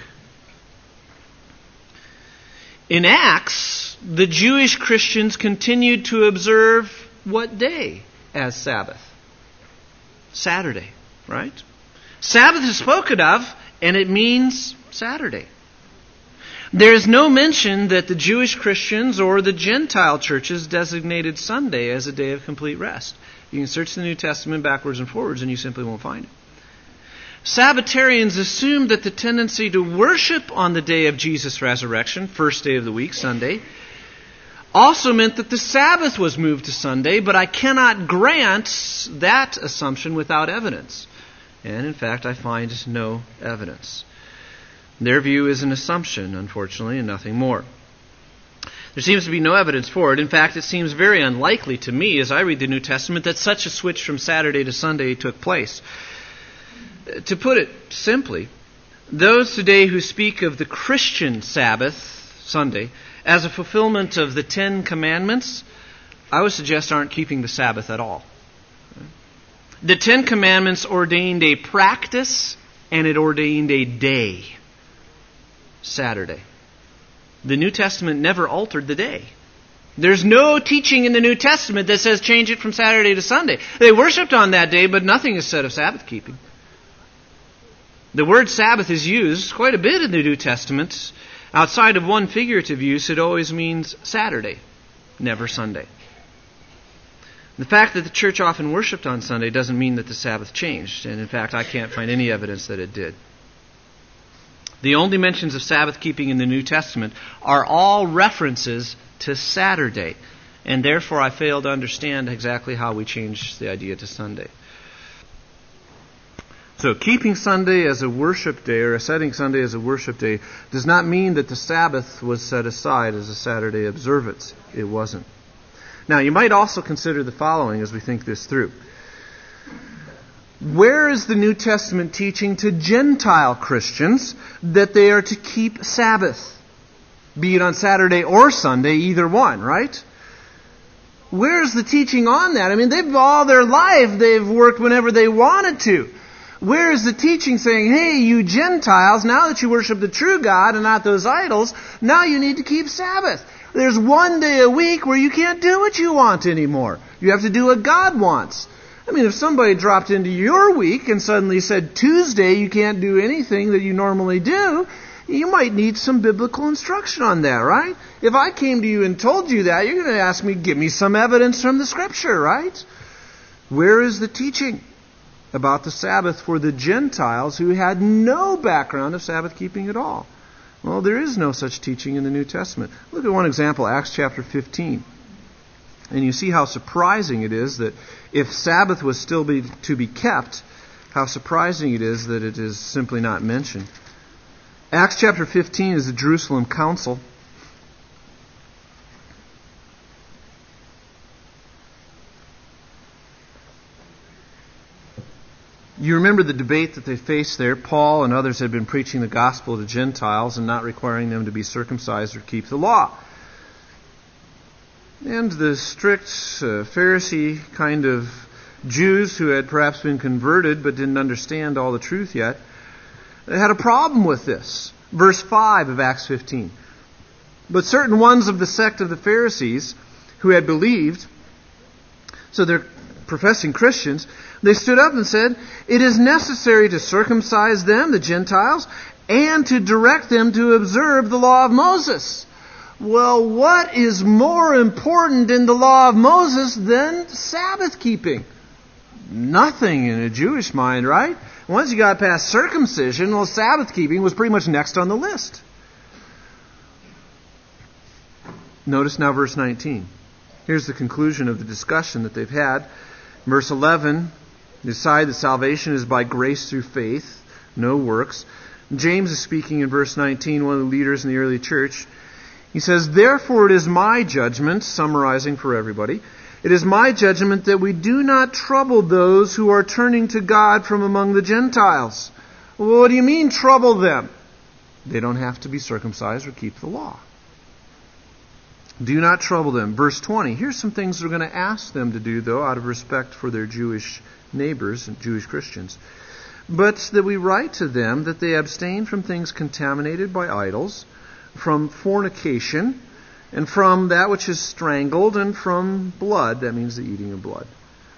In Acts, the Jewish Christians continued to observe what day as Sabbath? Saturday, right? Sabbath is spoken of, and it means Saturday. There is no mention that the Jewish Christians or the Gentile churches designated Sunday as a day of complete rest. You can search the New Testament backwards and forwards and you simply won't find it. Sabbatarians assumed that the tendency to worship on the day of Jesus' resurrection, first day of the week, Sunday, also meant that the Sabbath was moved to Sunday, but I cannot grant that assumption without evidence. And in fact, I find no evidence. Their view is an assumption, unfortunately, and nothing more. There seems to be no evidence for it. In fact, it seems very unlikely to me, as I read the New Testament, that such a switch from Saturday to Sunday took place. To put it simply, those today who speak of the Christian Sabbath, Sunday, as a fulfillment of the Ten Commandments, I would suggest aren't keeping the Sabbath at all. The Ten Commandments ordained a practice, and it ordained a day. Saturday. The New Testament never altered the day. There's no teaching in the New Testament that says change it from Saturday to Sunday. They worshipped on that day, but nothing is said of Sabbath keeping. The word Sabbath is used quite a bit in the New Testament. Outside of one figurative use, it always means Saturday, never Sunday. The fact that the church often worshipped on Sunday doesn't mean that the Sabbath changed, and in fact, I can't find any evidence that it did. The only mentions of Sabbath keeping in the New Testament are all references to Saturday, and therefore I fail to understand exactly how we changed the idea to Sunday. So keeping Sunday as a worship day, or setting Sunday as a worship day, does not mean that the Sabbath was set aside as a Saturday observance. It wasn't. Now, you might also consider the following as we think this through. Where is the New Testament teaching to Gentile Christians that they are to keep Sabbath? Be it on Saturday or Sunday, either one, right? Where's the teaching on that? I mean, they've all their life, they've worked whenever they wanted to. Where is the teaching saying, hey, you Gentiles, now that you worship the true God and not those idols, now you need to keep Sabbath. There's one day a week where you can't do what you want anymore. You have to do what God wants. I mean, if somebody dropped into your week and suddenly said Tuesday you can't do anything that you normally do, you might need some biblical instruction on that, right? If I came to you and told you that, you're going to ask me, give me some evidence from the Scripture, right? Where is the teaching about the Sabbath for the Gentiles who had no background of Sabbath keeping at all? Well, there is no such teaching in the New Testament. Look at one example, Acts chapter fifteen. And you see how surprising it is that if Sabbath was still be, to be kept, how surprising it is that it is simply not mentioned. Acts chapter fifteen is the Jerusalem Council. You remember the debate that they faced there. Paul and others had been preaching the gospel to Gentiles and not requiring them to be circumcised or keep the law. And the strict uh, Pharisee kind of Jews who had perhaps been converted but didn't understand all the truth yet, they had a problem with this. Verse five of Acts fifteen. But certain ones of the sect of the Pharisees who had believed, so they're professing Christians, they stood up and said, it is necessary to circumcise them, the Gentiles, and to direct them to observe the law of Moses. Well, what is more important in the law of Moses than Sabbath keeping? Nothing in a Jewish mind, right? Once you got past circumcision, well, Sabbath keeping was pretty much next on the list. Notice now verse nineteen. Here's the conclusion of the discussion that they've had. Verse eleven, decide that salvation is by grace through faith, no works. James is speaking in verse nineteen, one of the leaders in the early church. He says, therefore it is my judgment, summarizing for everybody, it is my judgment that we do not trouble those who are turning to God from among the Gentiles. Well, what do you mean trouble them? They don't have to be circumcised or keep the law. Do not trouble them. Verse twenty, here's some things we're going to ask them to do, though, out of respect for their Jewish neighbors and Jewish Christians. But that we write to them that they abstain from things contaminated by idols, from fornication, and from that which is strangled, and from blood. That means the eating of blood.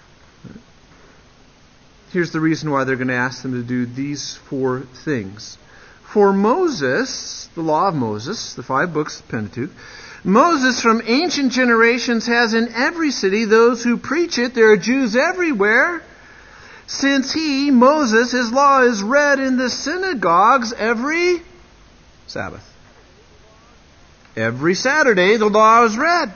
Here's the reason why they're going to ask them to do these four things. For Moses, the law of Moses, the five books of the Pentateuch, Moses from ancient generations has in every city those who preach it. There are Jews everywhere. Since he, Moses, his law is read in the synagogues every Sabbath. Every Saturday the law is read.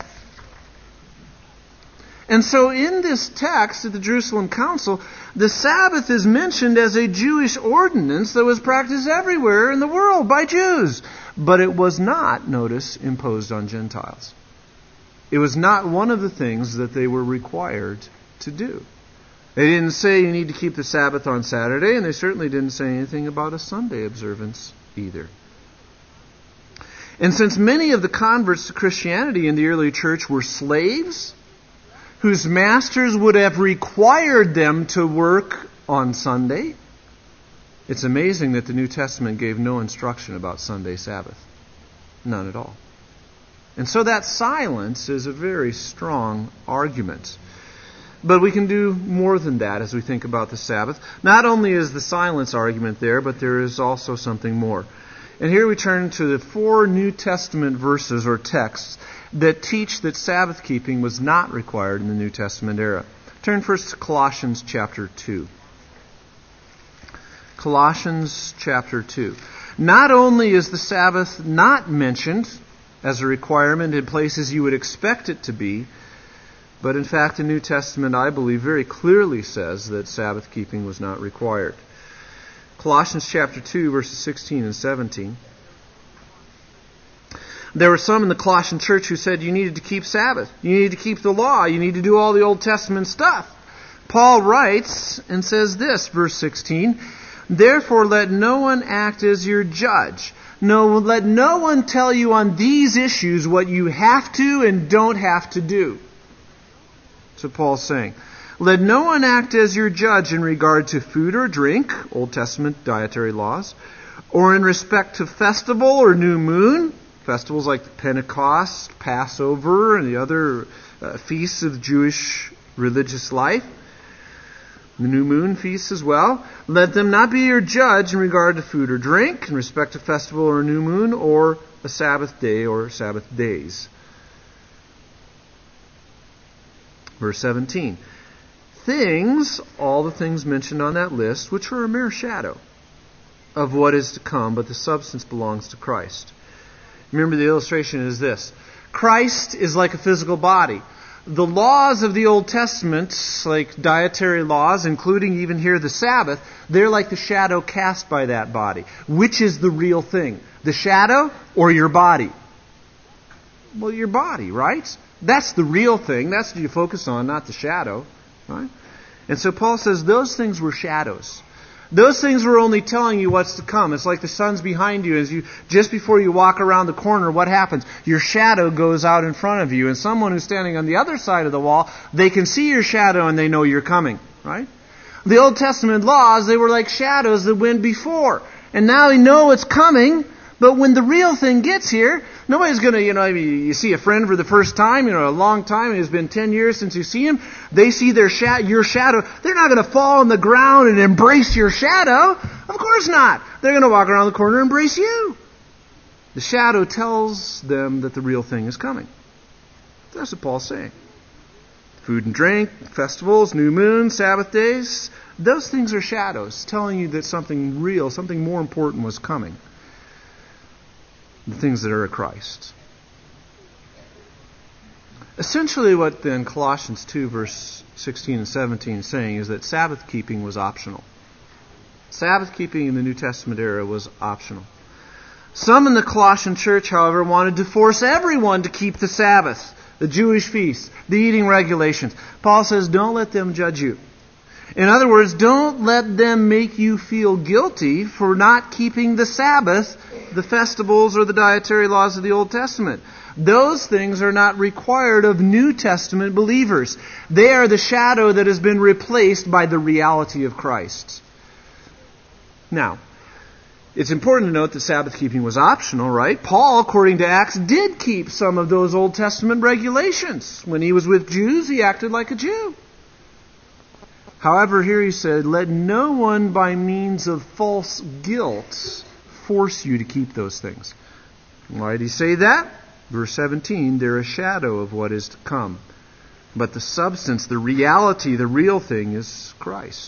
And so in this text at the Jerusalem Council, the Sabbath is mentioned as a Jewish ordinance that was practiced everywhere in the world by Jews. But it was not, notice, imposed on Gentiles. It was not one of the things that they were required to do. They didn't say you need to keep the Sabbath on Saturday, and they certainly didn't say anything about a Sunday observance either. And since many of the converts to Christianity in the early church were slaves, whose masters would have required them to work on Sunday, it's amazing that the New Testament gave no instruction about Sunday Sabbath. None at all. And so that silence is a very strong argument. But we can do more than that as we think about the Sabbath. Not only is the silence argument there, but there is also something more. And here we turn to the four New Testament verses or texts that teach that Sabbath keeping was not required in the New Testament era. Turn first to Colossians chapter two. Colossians chapter two. Not only is the Sabbath not mentioned as a requirement in places you would expect it to be, but in fact the New Testament, I believe, very clearly says that Sabbath keeping was not required. Colossians chapter two, verses sixteen and seventeen. There were some in the Colossian church who said you needed to keep Sabbath. You needed to keep the law. You need to do all the Old Testament stuff. Paul writes and says this, verse sixteen, "Therefore let no one act as your judge. No, let no one tell you on these issues what you have to and don't have to do." That's what Paul's saying. Let no one act as your judge in regard to food or drink, Old Testament dietary laws, or in respect to festival or new moon, festivals like Pentecost, Passover, and the other uh, feasts of Jewish religious life, the new moon feasts as well. Let them not be your judge in regard to food or drink, in respect to festival or new moon, or a Sabbath day or Sabbath days. Verse seventeen. Things, all the things mentioned on that list, which are a mere shadow of what is to come, but the substance belongs to Christ. Remember, the illustration is this. Christ is like a physical body. The laws of the Old Testament, like dietary laws, including even here the Sabbath, they're like the shadow cast by that body. Which is the real thing? The shadow or your body? Well, your body, right? That's the real thing. That's what you focus on, not the shadow. Right? And so Paul says those things were shadows. Those things were only telling you what's to come. It's like the sun's behind you. As you just before you walk around the corner, what happens? Your shadow goes out in front of you. And someone who's standing on the other side of the wall, they can see your shadow and they know you're coming. Right? The Old Testament laws, they were like shadows that went before. And now they know it's coming. But when the real thing gets here, nobody's going to, you know, you see a friend for the first time, you know, a long time, and it's been ten years since you see him. They see their sha- your shadow. They're not going to fall on the ground and embrace your shadow. Of course not. They're going to walk around the corner and embrace you. The shadow tells them that the real thing is coming. That's what Paul's saying. Food and drink, festivals, new moon, Sabbath days, those things are shadows telling you that something real, something more important was coming. The things that are of Christ. Essentially what then Colossians two verse sixteen and seventeen is saying is that Sabbath keeping was optional. Sabbath keeping in the New Testament era was optional. Some in the Colossian church, however, wanted to force everyone to keep the Sabbath, the Jewish feasts, the eating regulations. Paul says, don't let them judge you. In other words, don't let them make you feel guilty for not keeping the Sabbath, the festivals, or the dietary laws of the Old Testament. Those things are not required of New Testament believers. They are the shadow that has been replaced by the reality of Christ. Now, it's important to note that Sabbath keeping was optional, right? Paul, according to Acts, did keep some of those Old Testament regulations. When he was with Jews, he acted like a Jew. However, here he said, let no one by means of false guilt force you to keep those things. Why did he say that? Verse seventeen, they're a shadow of what is to come. But the substance, the reality, the real thing is Christ.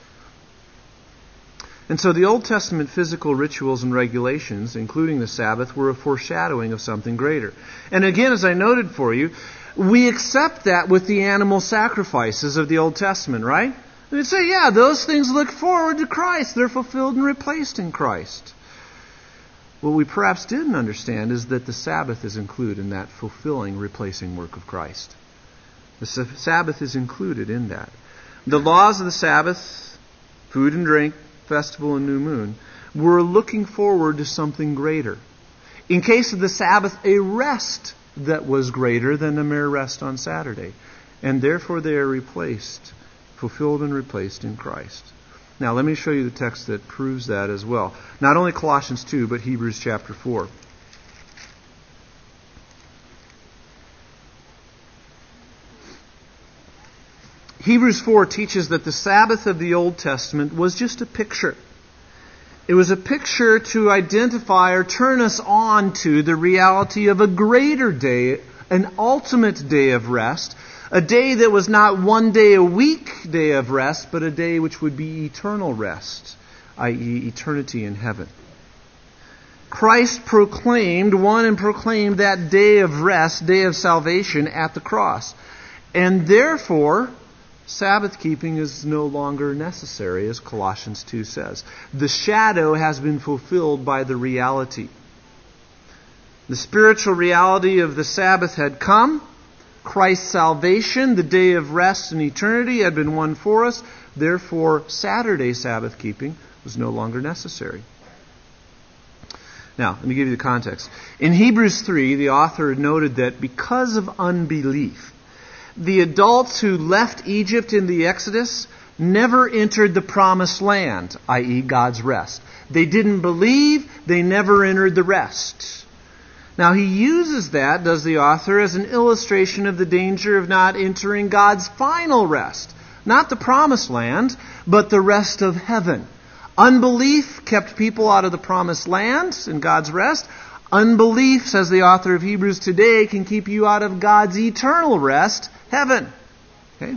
And so the Old Testament physical rituals and regulations, including the Sabbath, were a foreshadowing of something greater. And again, as I noted for you, we accept that with the animal sacrifices of the Old Testament, right? We'd say, yeah, those things look forward to Christ. They're fulfilled and replaced in Christ. What we perhaps didn't understand is that the Sabbath is included in that fulfilling, replacing work of Christ. The Sabbath is included in that. The laws of the Sabbath, food and drink, festival and new moon, were looking forward to something greater. In case of the Sabbath, a rest that was greater than a mere rest on Saturday. And therefore they are replaced, fulfilled and replaced in Christ. Now let me show you the text that proves that as well. Not only Colossians two, but Hebrews chapter four. Hebrews four teaches that the Sabbath of the Old Testament was just a picture. It was a picture to identify or turn us on to the reality of a greater day, an ultimate day of rest, a day that was not one day a week day of rest, but a day which would be eternal rest, that is eternity in heaven. Christ proclaimed, won and proclaimed that day of rest, day of salvation at the cross. And therefore, Sabbath keeping is no longer necessary, as Colossians two says. The shadow has been fulfilled by the reality. The spiritual reality of the Sabbath had come. Christ's salvation, the day of rest and eternity, had been won for us. Therefore, Saturday Sabbath keeping was no longer necessary. Now, let me give you the context. In Hebrews three, the author noted that because of unbelief, the adults who left Egypt in the Exodus never entered the promised land, that is God's rest. They didn't believe, they never entered the rest. Now, he uses that, does the author, as an illustration of the danger of not entering God's final rest. Not the promised land, but the rest of heaven. Unbelief kept people out of the promised land and God's rest. Unbelief, says the author of Hebrews today, can keep you out of God's eternal rest, heaven. Okay?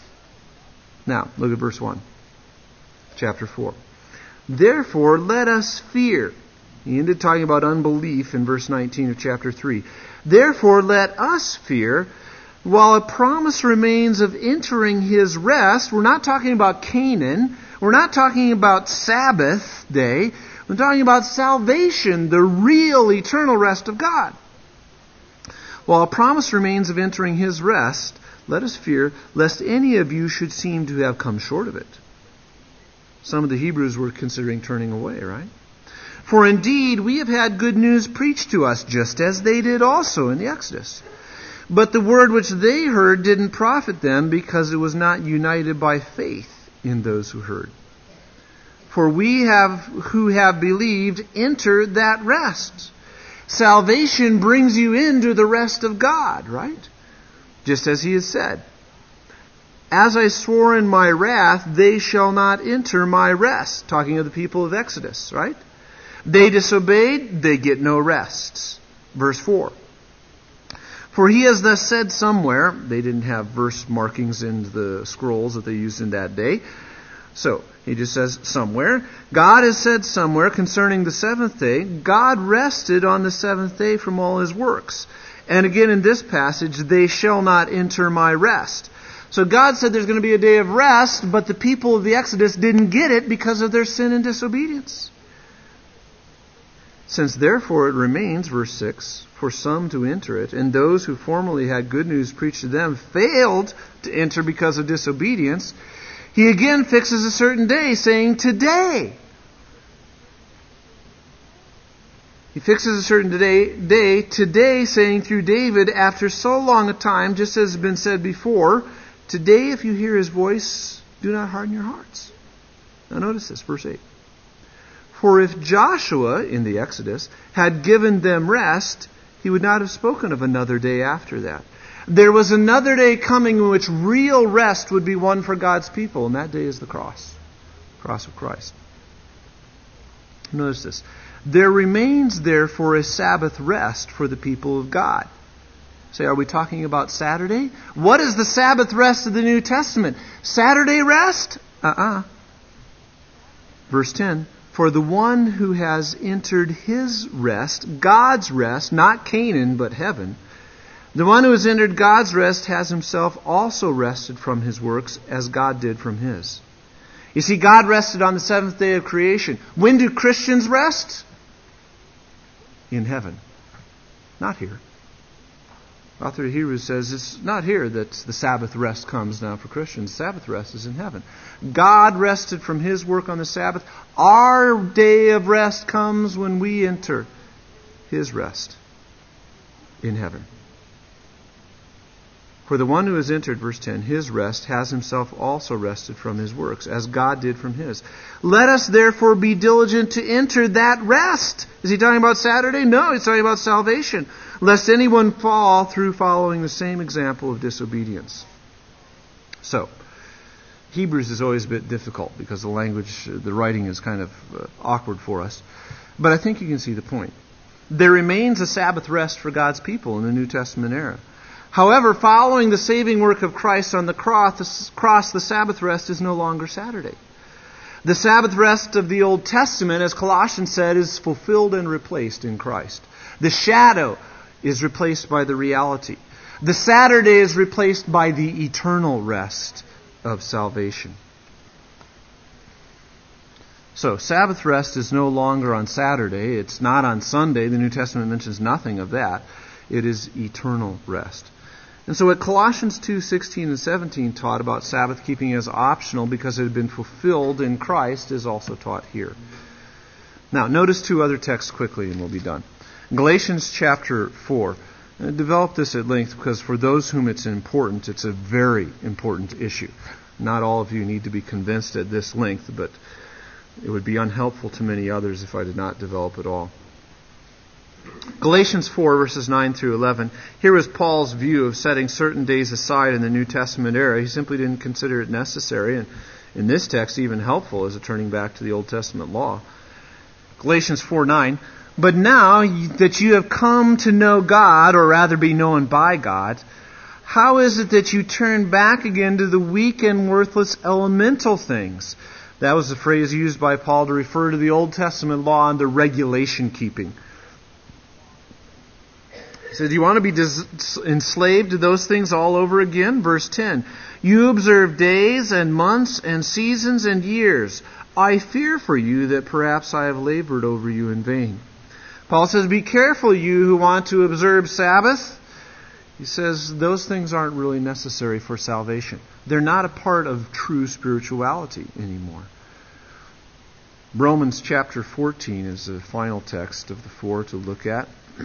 Now, look at verse one. Chapter four. Therefore, let us fear. He ended talking about unbelief in verse nineteen of chapter three. Therefore, let us fear, while a promise remains of entering His rest. We're not talking about Canaan. We're not talking about Sabbath day. We're talking about salvation, the real eternal rest of God. While a promise remains of entering His rest, let us fear lest any of you should seem to have come short of it. Some of the Hebrews were considering turning away, right? For indeed, we have had good news preached to us, just as they did also in the Exodus. But the word which they heard didn't profit them, because it was not united by faith in those who heard. For we have, who have believed, entered that rest. Salvation brings you into the rest of God, right? Just as He has said, as I swore in my wrath, they shall not enter my rest. Talking of the people of Exodus, right? They disobeyed, they get no rest. Verse four. For He has thus said somewhere, they didn't have verse markings in the scrolls that they used in that day. So, He just says somewhere. God has said somewhere concerning the seventh day, God rested on the seventh day from all His works. And again in this passage, they shall not enter my rest. So God said there's going to be a day of rest, but the people of the Exodus didn't get it because of their sin and disobedience. Since therefore it remains, verse six, for some to enter it, and those who formerly had good news preached to them failed to enter because of disobedience, He again fixes a certain day, saying, today. He fixes a certain day, day, today, saying through David, after so long a time, just as has been said before, today if you hear His voice, do not harden your hearts. Now notice this, verse eight. For if Joshua, in the Exodus, had given them rest, he would not have spoken of another day after that. There was another day coming in which real rest would be won for God's people, and that day is the cross. Cross of Christ. Notice this. There remains therefore a Sabbath rest for the people of God. Say, are we talking about Saturday? What is the Sabbath rest of the New Testament? Saturday rest? Uh-uh. Verse ten. For the one who has entered His rest, God's rest, not Canaan, but heaven, the one who has entered God's rest has himself also rested from his works as God did from His. You see, God rested on the seventh day of creation. When do Christians rest? In heaven. Not here. The author of Hebrews says it's not here that the Sabbath rest comes now for Christians. Sabbath rest is in heaven. God rested from His work on the Sabbath. Our day of rest comes when we enter His rest in heaven. For the one who has entered, verse ten, His rest has himself also rested from his works, as God did from His. Let us therefore be diligent to enter that rest. Is he talking about Saturday? No, he's talking about salvation. Lest anyone fall through following the same example of disobedience. So, Hebrews is always a bit difficult because the language, the writing is kind of uh, awkward for us. But I think you can see the point. There remains a Sabbath rest for God's people in the New Testament era. However, following the saving work of Christ on the cross, the Sabbath rest is no longer Saturday. The Sabbath rest of the Old Testament, as Colossians said, is fulfilled and replaced in Christ. The shadow is replaced by the reality. The Saturday is replaced by the eternal rest of salvation. So, Sabbath rest is no longer on Saturday. It's not on Sunday. The New Testament mentions nothing of that. It is eternal rest. And so what Colossians two sixteen and seventeen taught about Sabbath keeping as optional because it had been fulfilled in Christ is also taught here. Now, notice two other texts quickly and we'll be done. Galatians chapter four. I developed this at length because for those whom it's important, it's a very important issue. Not all of you need to be convinced at this length, but it would be unhelpful to many others if I did not develop it all. Galatians four, verses nine through eleven. Here is Paul's view of setting certain days aside in the New Testament era. He simply didn't consider it necessary, and in this text even helpful as a turning back to the Old Testament law. Galatians four nine. But now that you have come to know God, or rather be known by God, how is it that you turn back again to the weak and worthless elemental things? That was the phrase used by Paul to refer to the Old Testament law and the regulation keeping. He said, do you want to be dis- enslaved to those things all over again? Verse ten. You observe days and months and seasons and years. I fear for you that perhaps I have labored over you in vain. Paul says, be careful, you who want to observe Sabbath. He says, those things aren't really necessary for salvation. They're not a part of true spirituality anymore. Romans chapter fourteen is the final text of the four to look at.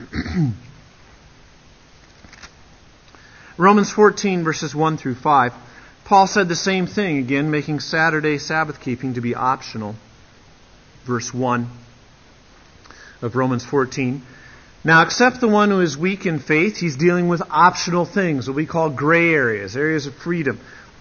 Romans fourteen, verses one through five. Paul said the same thing, again, making Saturday Sabbath keeping to be optional. Verse one of Romans fourteen. Now, except the one who is weak in faith, he's dealing with optional things, what we call gray areas, areas of freedom.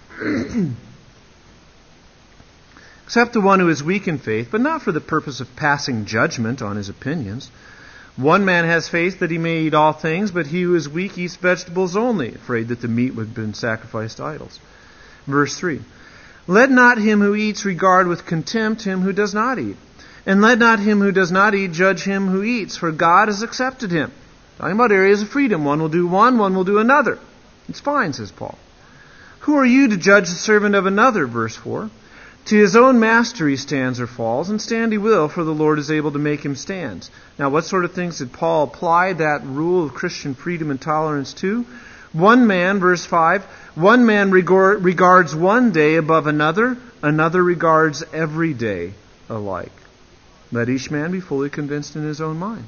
Except the one who is weak in faith, but not for the purpose of passing judgment on his opinions. One man has faith that he may eat all things, but he who is weak eats vegetables only, afraid that the meat would have been sacrificed to idols. Verse three. Let not him who eats regard with contempt him who does not eat. And let not him who does not eat judge him who eats, for God has accepted him. Talking about areas of freedom. One will do one, one will do another. It's fine, says Paul. Who are you to judge the servant of another? Verse four. To his own master he stands or falls, and stand he will, for the Lord is able to make him stand. Now, what sort of things did Paul apply that rule of Christian freedom and tolerance to? One man, verse five, one man regard, regards one day above another, another regards every day alike. Let each man be fully convinced in his own mind.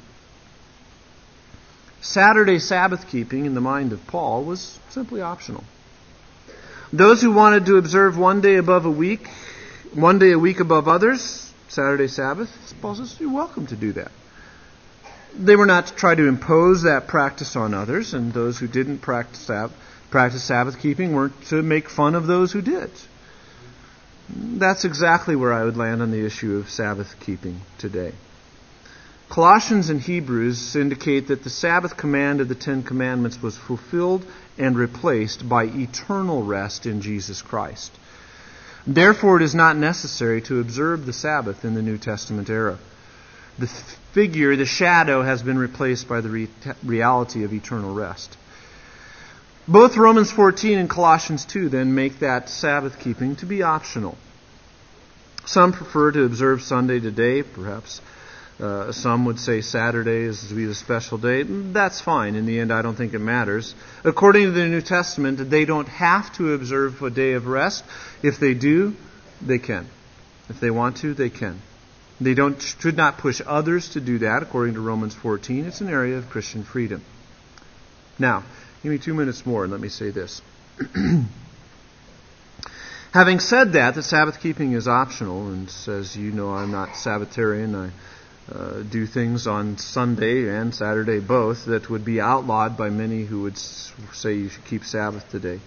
Saturday Sabbath keeping in the mind of Paul was simply optional. Those who wanted to observe one day above a week, one day a week above others, Saturday Sabbath, Paul says, you're welcome to do that. They were not to try to impose that practice on others, and those who didn't practice Sabbath, practice Sabbath keeping weren't to make fun of those who did. That's exactly where I would land on the issue of Sabbath keeping today. Colossians and Hebrews indicate that the Sabbath command of the Ten Commandments was fulfilled and replaced by eternal rest in Jesus Christ. Therefore, it is not necessary to observe the Sabbath in the New Testament era. The figure, the shadow, has been replaced by the re- reality of eternal rest. Both Romans fourteen and Colossians two then make that Sabbath keeping to be optional. Some prefer to observe Sunday today, perhaps. Uh, some would say Saturday is to be the special day. That's fine. In the end, I don't think it matters. According to the New Testament, they don't have to observe a day of rest. If they do, they can. If they want to, they can. They don't should not push others to do that, according to Romans fourteen. It's an area of Christian freedom. Now, give me two minutes more and let me say this. Having said that, the Sabbath keeping is optional, and says, you know, I'm not Sabbatarian. I uh, do things on Sunday and Saturday both that would be outlawed by many who would say you should keep Sabbath today.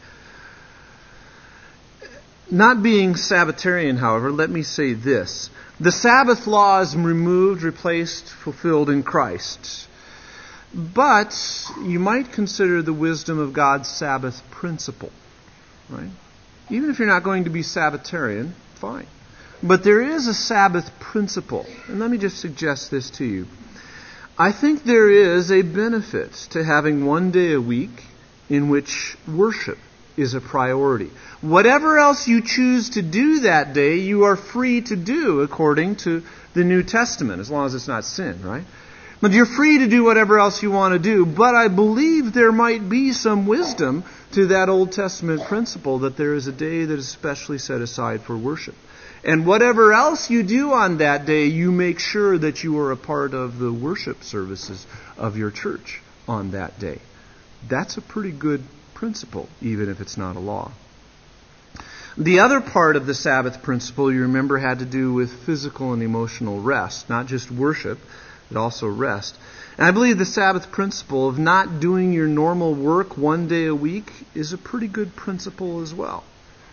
Not being Sabbatarian, however, let me say this. The Sabbath law is removed, replaced, fulfilled in Christ. But you might consider the wisdom of God's Sabbath principle, right? Even if you're not going to be Sabbatarian, fine. But there is a Sabbath principle. And let me just suggest this to you. I think there is a benefit to having one day a week in which worship is a priority. Whatever else you choose to do that day, you are free to do according to the New Testament, as long as it's not sin, right? But you're free to do whatever else you want to do, but I believe there might be some wisdom to that Old Testament principle that there is a day that is specially set aside for worship. And whatever else you do on that day, you make sure that you are a part of the worship services of your church on that day. That's a pretty good principle, even if it's not a law. The other part of the Sabbath principle, you remember, had to do with physical and emotional rest, not just worship, but also rest. And I believe the Sabbath principle of not doing your normal work one day a week is a pretty good principle as well.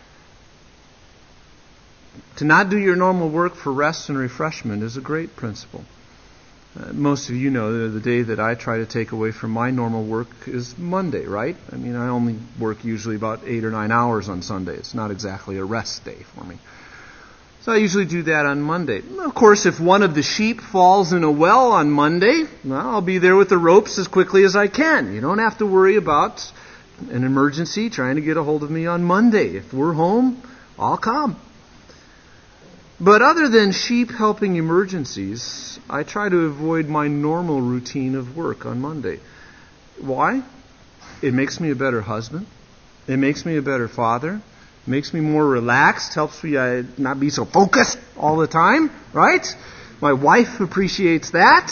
To not do your normal work for rest and refreshment is a great principle. Uh, most of you know that the day that I try to take away from my normal work is Monday, right? I mean, I only work usually about eight or nine hours on Sunday. It's not exactly a rest day for me. So I usually do that on Monday. Of course, if one of the sheep falls in a well on Monday, well, I'll be there with the ropes as quickly as I can. You don't have to worry about an emergency trying to get a hold of me on Monday. If we're home, I'll come. But other than sheep helping emergencies, I try to avoid my normal routine of work on Monday. Why? It makes me a better husband. It makes me a better father. It makes me more relaxed. Helps me uh, not be so focused all the time, right? My wife appreciates that.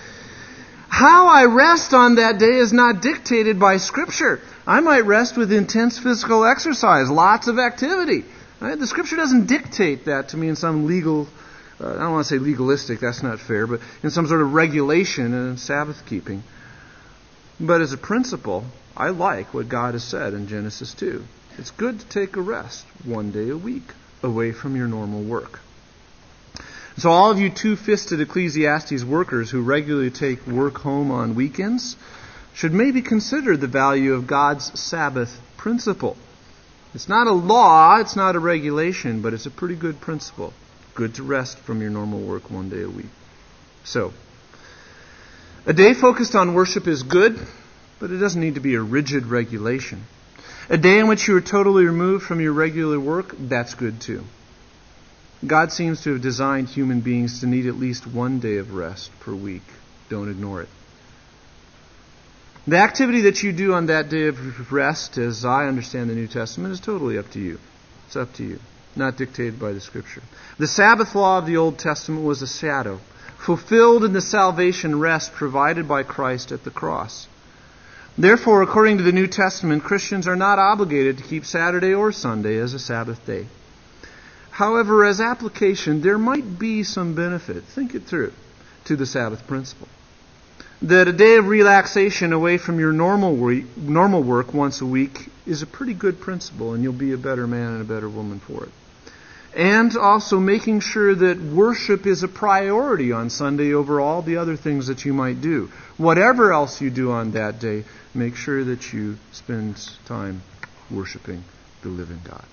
How I rest on that day is not dictated by Scripture. I might rest with intense physical exercise, lots of activity. Right? The Scripture doesn't dictate that to me in some legal, uh, I don't want to say legalistic, that's not fair, but in some sort of regulation and Sabbath keeping. But as a principle, I like what God has said in Genesis two. It's good to take a rest one day a week away from your normal work. So all of you two-fisted Ecclesiastes workers who regularly take work home on weekends should maybe consider the value of God's Sabbath principle. It's not a law, it's not a regulation, but it's a pretty good principle. Good to rest from your normal work one day a week. So, a day focused on worship is good, but it doesn't need to be a rigid regulation. A day in which you are totally removed from your regular work, that's good too. God seems to have designed human beings to need at least one day of rest per week. Don't ignore it. The activity that you do on that day of rest, as I understand the New Testament, is totally up to you. It's up to you, not dictated by the Scripture. The Sabbath law of the Old Testament was a shadow, fulfilled in the salvation rest provided by Christ at the cross. Therefore, according to the New Testament, Christians are not obligated to keep Saturday or Sunday as a Sabbath day. However, as application, there might be some benefit, think it through, to the Sabbath principle. That a day of relaxation away from your normal week, normal work once a week is a pretty good principle, and you'll be a better man and a better woman for it. And also making sure that worship is a priority on Sunday over all the other things that you might do. Whatever else you do on that day, make sure that you spend time worshiping the living God.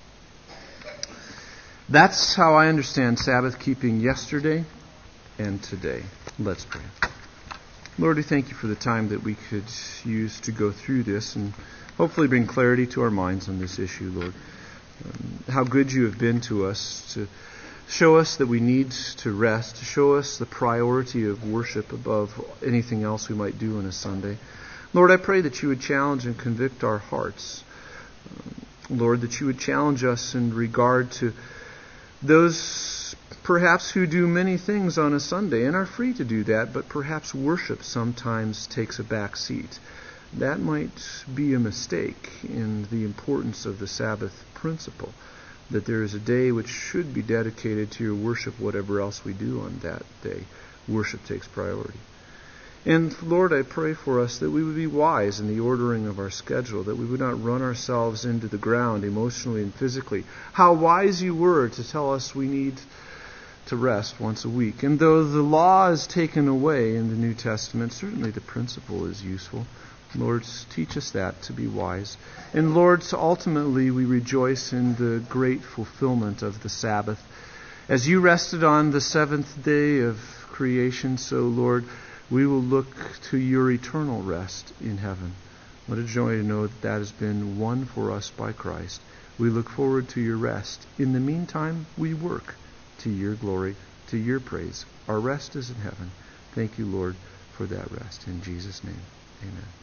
That's how I understand Sabbath keeping yesterday and today. Let's pray. Lord, we thank you for the time that we could use to go through this and hopefully bring clarity to our minds on this issue, Lord. Um, how good you have been to us to show us that we need to rest, to show us the priority of worship above anything else we might do on a Sunday. Lord, I pray that you would challenge and convict our hearts. Um, Lord, that you would challenge us in regard to those perhaps who do many things on a Sunday and are free to do that, but perhaps worship sometimes takes a back seat. That might be a mistake in the importance of the Sabbath principle, that there is a day which should be dedicated to your worship, whatever else we do on that day. Worship takes priority. And Lord, I pray for us that we would be wise in the ordering of our schedule, that we would not run ourselves into the ground emotionally and physically. How wise you were to tell us we need to rest once a week. And though the law is taken away in the New Testament, certainly the principle is useful. Lord, teach us that, to be wise. And Lord, so ultimately we rejoice in the great fulfillment of the Sabbath. As you rested on the seventh day of creation, so Lord, we will look to your eternal rest in heaven, What a joy to know that that has been won for us by Christ. We look forward to your rest. In the meantime, we work to your glory, to your praise. Our rest is in heaven. Thank you, Lord, for that rest. In Jesus' name, amen.